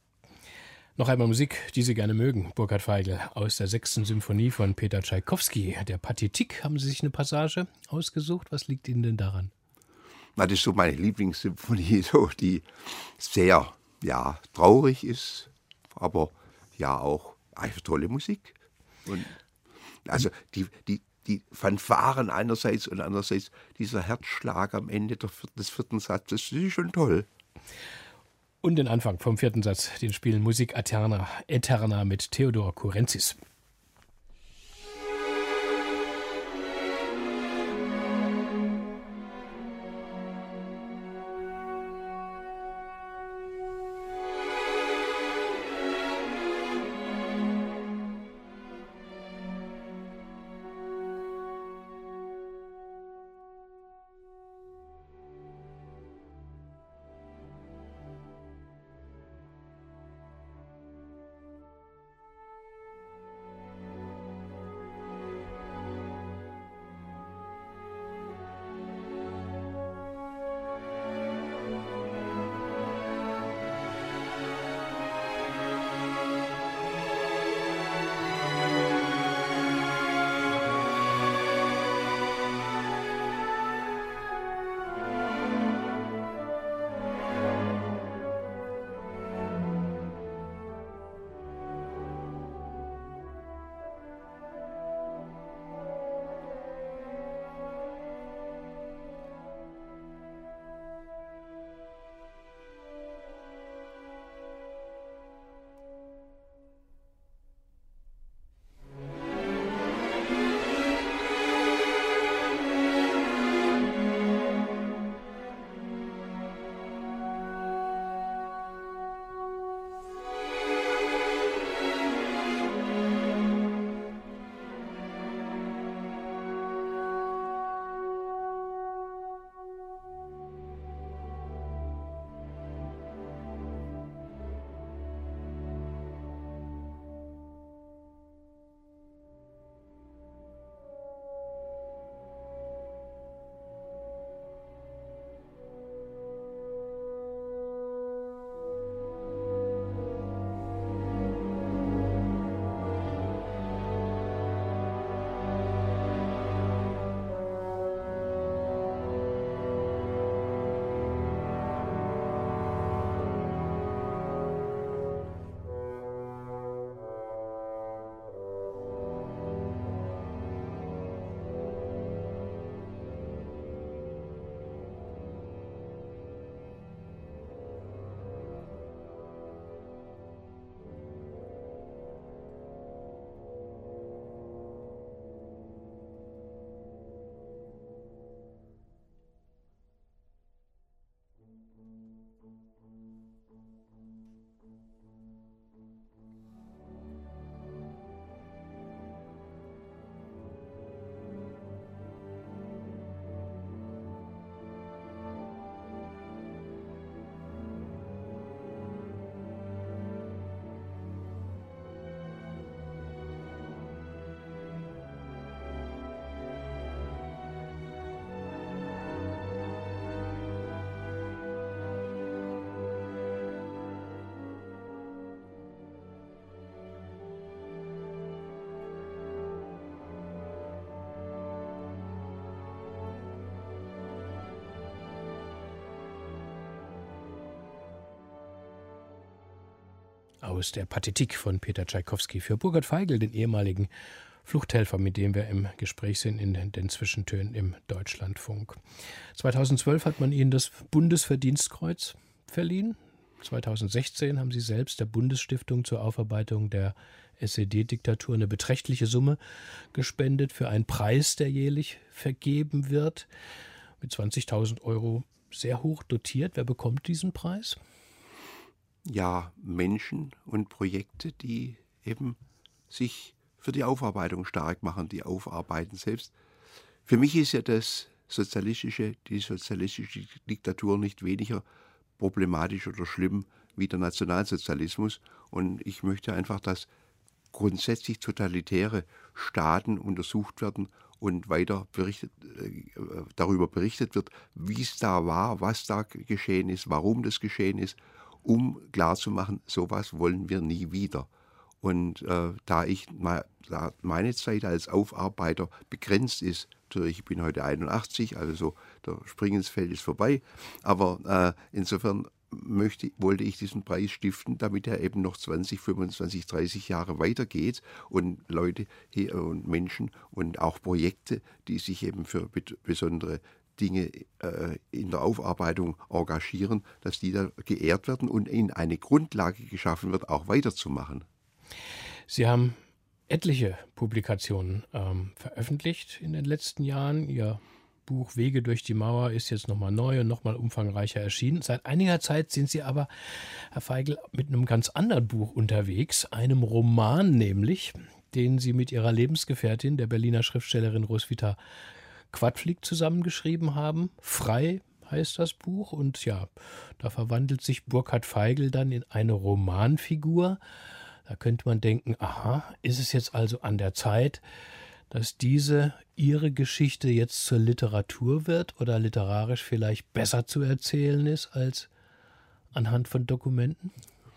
Noch einmal Musik, die Sie gerne mögen, Burkhard Feigl, aus der sechsten Symphonie von Peter Tschaikowski. Der Pathétique, haben Sie sich eine Passage ausgesucht? Was liegt Ihnen denn daran? Na, das ist so meine Lieblingssymphonie, so, die sehr ja, traurig ist, aber ja auch einfach tolle Musik. Und also die, die, die Fanfaren einerseits und andererseits dieser Herzschlag am Ende des vierten Satzes, das ist schon toll. Und den Anfang vom vierten Satz, den spielen Musik Aeterna, Aeterna mit Theodor Kurenzis. aus der Pathetik von Peter Tschaikowski für Burkhard Feigl, den ehemaligen Fluchthelfer, mit dem wir im Gespräch sind in den Zwischentönen im Deutschlandfunk. zweitausendzwölf hat man Ihnen das Bundesverdienstkreuz verliehen. zweitausendsechzehn haben Sie selbst der Bundesstiftung zur Aufarbeitung der S E D-Diktatur eine beträchtliche Summe gespendet für einen Preis, der jährlich vergeben wird, mit zwanzigtausend Euro sehr hoch dotiert. Wer bekommt diesen Preis? Ja, Menschen und Projekte, die eben sich für die Aufarbeitung stark machen, die aufarbeiten selbst. Für mich ist ja das sozialistische, die sozialistische Diktatur nicht weniger problematisch oder schlimm wie der Nationalsozialismus. Und ich möchte einfach, dass grundsätzlich totalitäre Staaten untersucht werden und weiter berichtet, äh, darüber berichtet wird, wie es da war, was da geschehen ist, warum das geschehen ist, um klarzumachen, sowas wollen wir nie wieder. Und äh, da ich mal, da meine Zeit als Aufarbeiter begrenzt ist, ich bin heute einundachtzig, also so der Springensfeld ist vorbei, aber äh, insofern möchte, wollte ich diesen Preis stiften, damit er eben noch zwanzig, fünfundzwanzig, dreißig Jahre weitergeht und Leute und Menschen und auch Projekte, die sich eben für besondere Dinge äh, in der Aufarbeitung engagieren, dass die da geehrt werden und ihnen eine Grundlage geschaffen wird, auch weiterzumachen. Sie haben etliche Publikationen ähm, veröffentlicht in den letzten Jahren. Ihr Buch Wege durch die Mauer ist jetzt nochmal neu und nochmal umfangreicher erschienen. Seit einiger Zeit sind Sie aber, Herr Feigl, mit einem ganz anderen Buch unterwegs, einem Roman nämlich, den Sie mit Ihrer Lebensgefährtin, der Berliner Schriftstellerin Roswitha Quadflieg, zusammengeschrieben haben. Frei heißt das Buch und ja, da verwandelt sich Burkhard Feigl dann in eine Romanfigur. Da könnte man denken, aha, ist es jetzt also an der Zeit, dass diese Ihre Geschichte jetzt zur Literatur wird oder literarisch vielleicht besser zu erzählen ist als anhand von Dokumenten?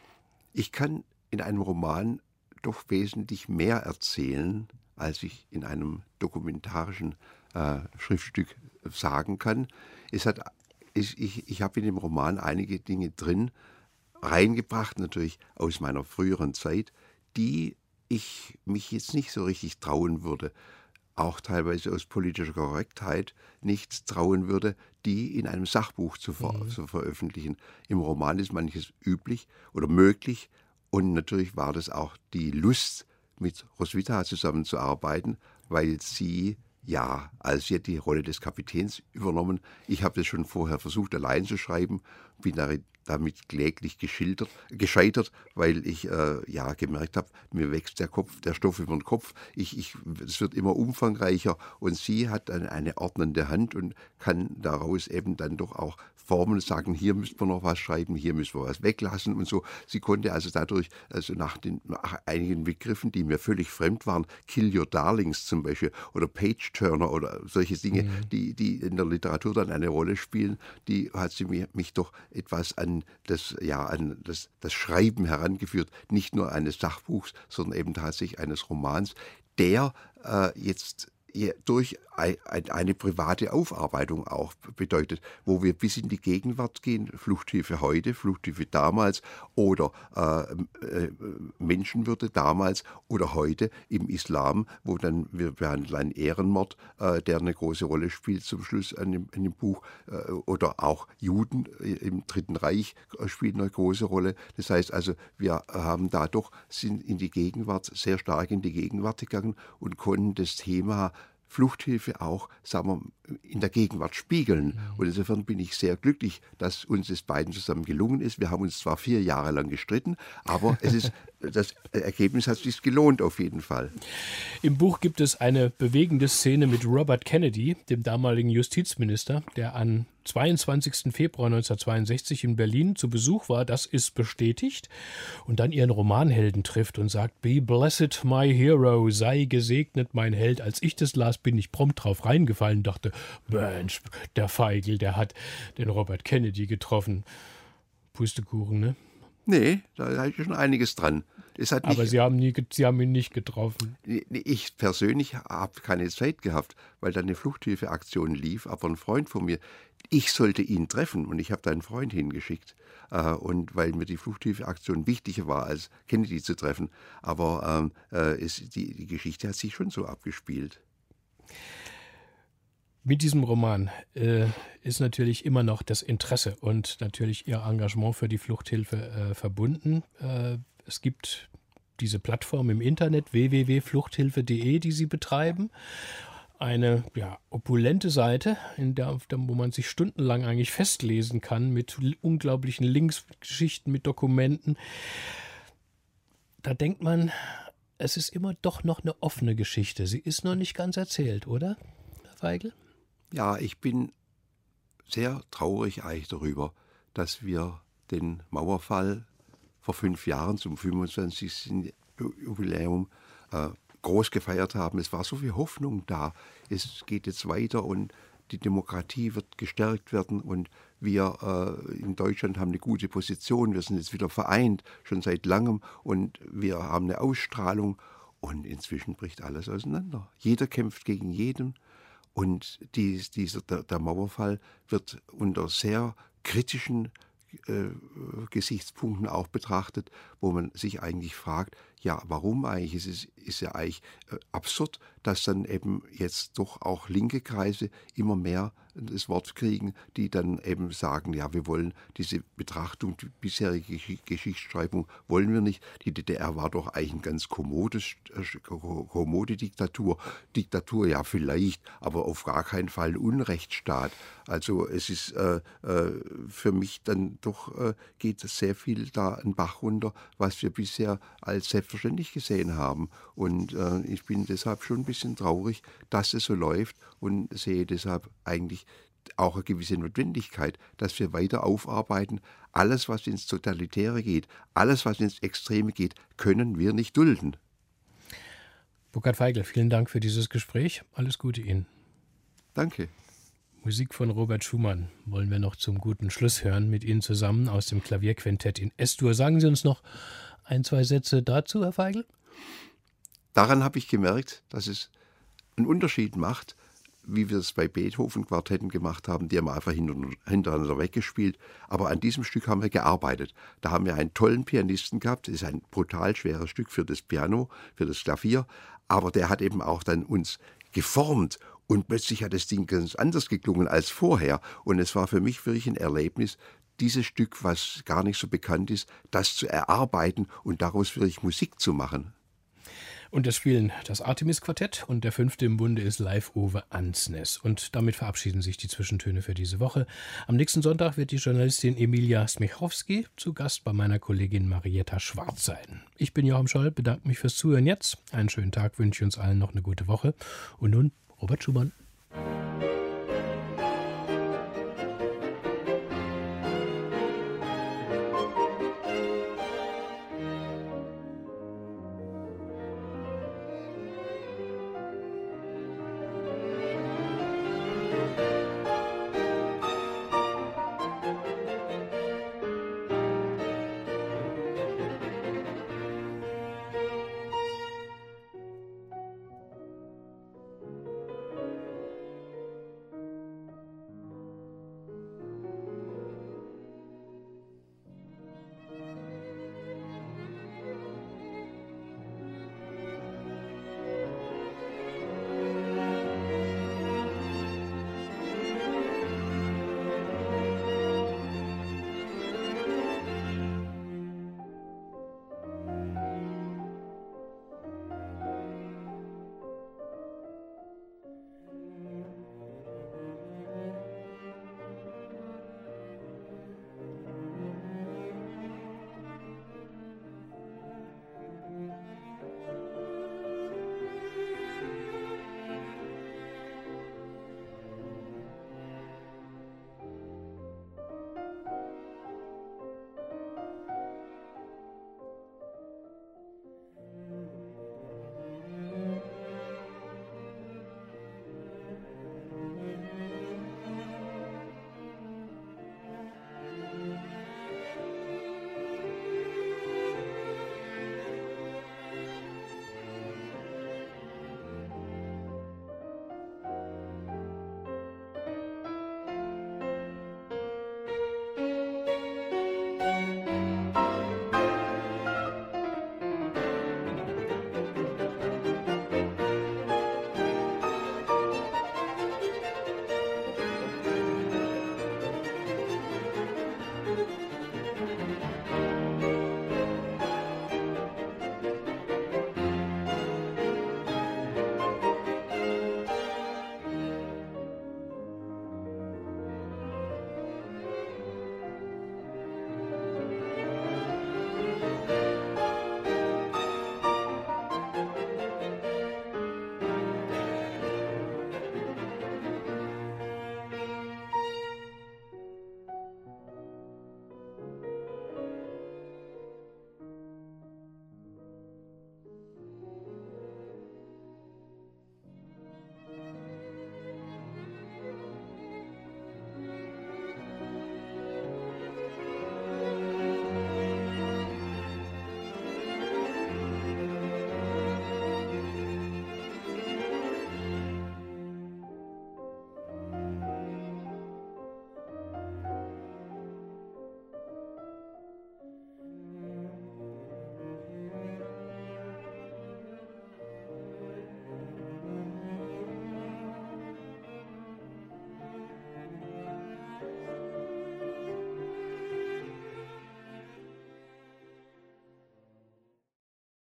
Ich kann in einem Roman doch wesentlich mehr erzählen, als ich in einem dokumentarischen äh, Schriftstück sagen kann. Es hat, ich ich, ich habe in dem Roman einige Dinge drin, reingebracht, natürlich aus meiner früheren Zeit, die ich mich jetzt nicht so richtig trauen würde, auch teilweise aus politischer Korrektheit nicht trauen würde, die in einem Sachbuch zu, ver mhm. zu veröffentlichen. Im Roman ist manches üblich oder möglich und natürlich war das auch die Lust, mit Roswitha zusammenzuarbeiten, weil sie, ja, als sie hat die Rolle des Kapitäns übernommen, ich habe das schon vorher versucht, allein zu schreiben, bin damit kläglich geschildert, gescheitert, weil ich äh, ja gemerkt habe, mir wächst der Kopf, der Stoff über den Kopf, ich, ich, es wird immer umfangreicher und sie hat eine, eine ordnende Hand und kann daraus eben dann doch auch formen und sagen, hier müssen wir noch was schreiben, hier müssen wir was weglassen und so. Sie konnte also dadurch, also nach, den, nach einigen Begriffen, die mir völlig fremd waren, Kill Your Darlings zum Beispiel oder Page-Turner oder solche Dinge, mhm. die, die in der Literatur dann eine Rolle spielen, die hat sie mir, mich doch etwas an das, ja, an das, das Schreiben herangeführt, nicht nur eines Sachbuchs, sondern eben tatsächlich eines Romans, der äh, jetzt durch eine private Aufarbeitung auch bedeutet, wo wir bis in die Gegenwart gehen, Fluchthilfe heute, Fluchthilfe damals oder äh, äh, Menschenwürde damals oder heute im Islam, wo dann wir behandeln einen Ehrenmord, äh, der eine große Rolle spielt zum Schluss an dem, an dem Buch, äh, oder auch Juden im Dritten Reich spielen eine große Rolle. Das heißt also, wir haben da doch, sind in die Gegenwart, sehr stark in die Gegenwart gegangen und konnten das Thema Fluchthilfe auch, sagen wir, in der Gegenwart spiegeln. Und insofern bin ich sehr glücklich, dass uns das beiden zusammen gelungen ist. Wir haben uns zwar vier Jahre lang gestritten, aber es ist, das Ergebnis hat sich gelohnt auf jeden Fall. Im Buch gibt es eine bewegende Szene mit Robert Kennedy, dem damaligen Justizminister, der an zweiundzwanzigsten Februar neunzehnhundertzweiundsechzig in Berlin zu Besuch war, das ist bestätigt, und dann ihren Romanhelden trifft und sagt, Be blessed my hero, sei gesegnet mein Held. Als ich das las, bin ich prompt drauf reingefallen und dachte, Mensch, der Feigl, der hat den Robert Kennedy getroffen. Pustekuchen, ne? Nee, da ist schon einiges dran. Es hat Aber nicht, Sie haben, nie, Sie haben ihn nicht getroffen. ich persönlich habe keine Zeit gehabt, weil da eine Fluchthilfeaktion lief, aber ein Freund von mir, ich sollte ihn treffen und ich habe da einen Freund hingeschickt. Äh, und weil mir die Fluchthilfeaktion wichtiger war, als Kennedy zu treffen. Aber ähm, äh, es, die, die Geschichte hat sich schon so abgespielt. Mit diesem Roman äh, ist natürlich immer noch das Interesse und natürlich Ihr Engagement für die Fluchthilfe äh, verbunden. Äh, es gibt diese Plattform im Internet w w w punkt fluchthilfe punkt de, die Sie betreiben. Eine ja, opulente Seite, in der, wo man sich stundenlang eigentlich festlesen kann mit unglaublichen Links, mit Geschichten, mit Dokumenten. Da denkt man, es ist immer doch noch eine offene Geschichte. Sie ist noch nicht ganz erzählt, oder, Herr Feigl? Ja, ich bin sehr traurig eigentlich darüber, dass wir den Mauerfall vor fünf Jahren zum fünfundzwanzigsten Jubiläum äh, groß gefeiert haben. Es war so viel Hoffnung da. Es geht jetzt weiter und die Demokratie wird gestärkt werden und wir äh, in Deutschland haben eine gute Position. Wir sind jetzt wieder vereint, schon seit langem, und wir haben eine Ausstrahlung, und inzwischen bricht alles auseinander. Jeder kämpft gegen jeden. Und dies, dieser, der, der Mauerfall wird unter sehr kritischen äh, Gesichtspunkten auch betrachtet, wo man sich eigentlich fragt, ja, warum eigentlich? Es ist, ist ja eigentlich äh, absurd, dass dann eben jetzt doch auch linke Kreise immer mehr das Wort kriegen, die dann eben sagen, ja, wir wollen diese Betrachtung, die bisherige Geschichtsschreibung wollen wir nicht. Die D D R war doch eigentlich eine ganz kommode, kommode Diktatur. Diktatur ja vielleicht, aber auf gar keinen Fall ein Unrechtsstaat. Also es ist äh, äh, für mich dann doch, äh, geht sehr viel da einen Bach runter, was wir bisher als selbstverständlich gesehen haben. Und äh, ich bin deshalb schon ein bisschen traurig, dass es so läuft, und sehe deshalb eigentlich auch eine gewisse Notwendigkeit, dass wir weiter aufarbeiten. Alles, was ins Totalitäre geht, alles, was ins Extreme geht, können wir nicht dulden. Burkhard Feigl, vielen Dank für dieses Gespräch. Alles Gute Ihnen. Danke. Musik von Robert Schumann wollen wir noch zum guten Schluss hören, mit Ihnen zusammen aus dem Klavierquintett in S-Dur. Sagen Sie uns noch ein, zwei Sätze dazu, Herr Feigl? Daran habe ich gemerkt, dass es einen Unterschied macht, wie wir es bei Beethoven-Quartetten gemacht haben. Die haben wir einfach hintereinander weggespielt. Aber an diesem Stück haben wir gearbeitet. Da haben wir einen tollen Pianisten gehabt. Das ist ein brutal schweres Stück für das Piano, für das Klavier. Aber der hat eben auch dann uns geformt. Und plötzlich hat das Ding ganz anders geklungen als vorher. Und es war für mich wirklich ein Erlebnis, dieses Stück, was gar nicht so bekannt ist, das zu erarbeiten und daraus wirklich Musik zu machen. Und das spielen das Artemis-Quartett, und der fünfte im Bunde ist Leif Ove Ansnes. Und damit verabschieden sich die Zwischentöne für diese Woche. Am nächsten Sonntag wird die Journalistin Emilia Smichowski zu Gast bei meiner Kollegin Marietta Schwarz sein. Ich bin Joachim Scholl, bedanke mich fürs Zuhören jetzt. Einen schönen Tag, wünsche uns allen noch eine gute Woche. Und nun Robert Schumann.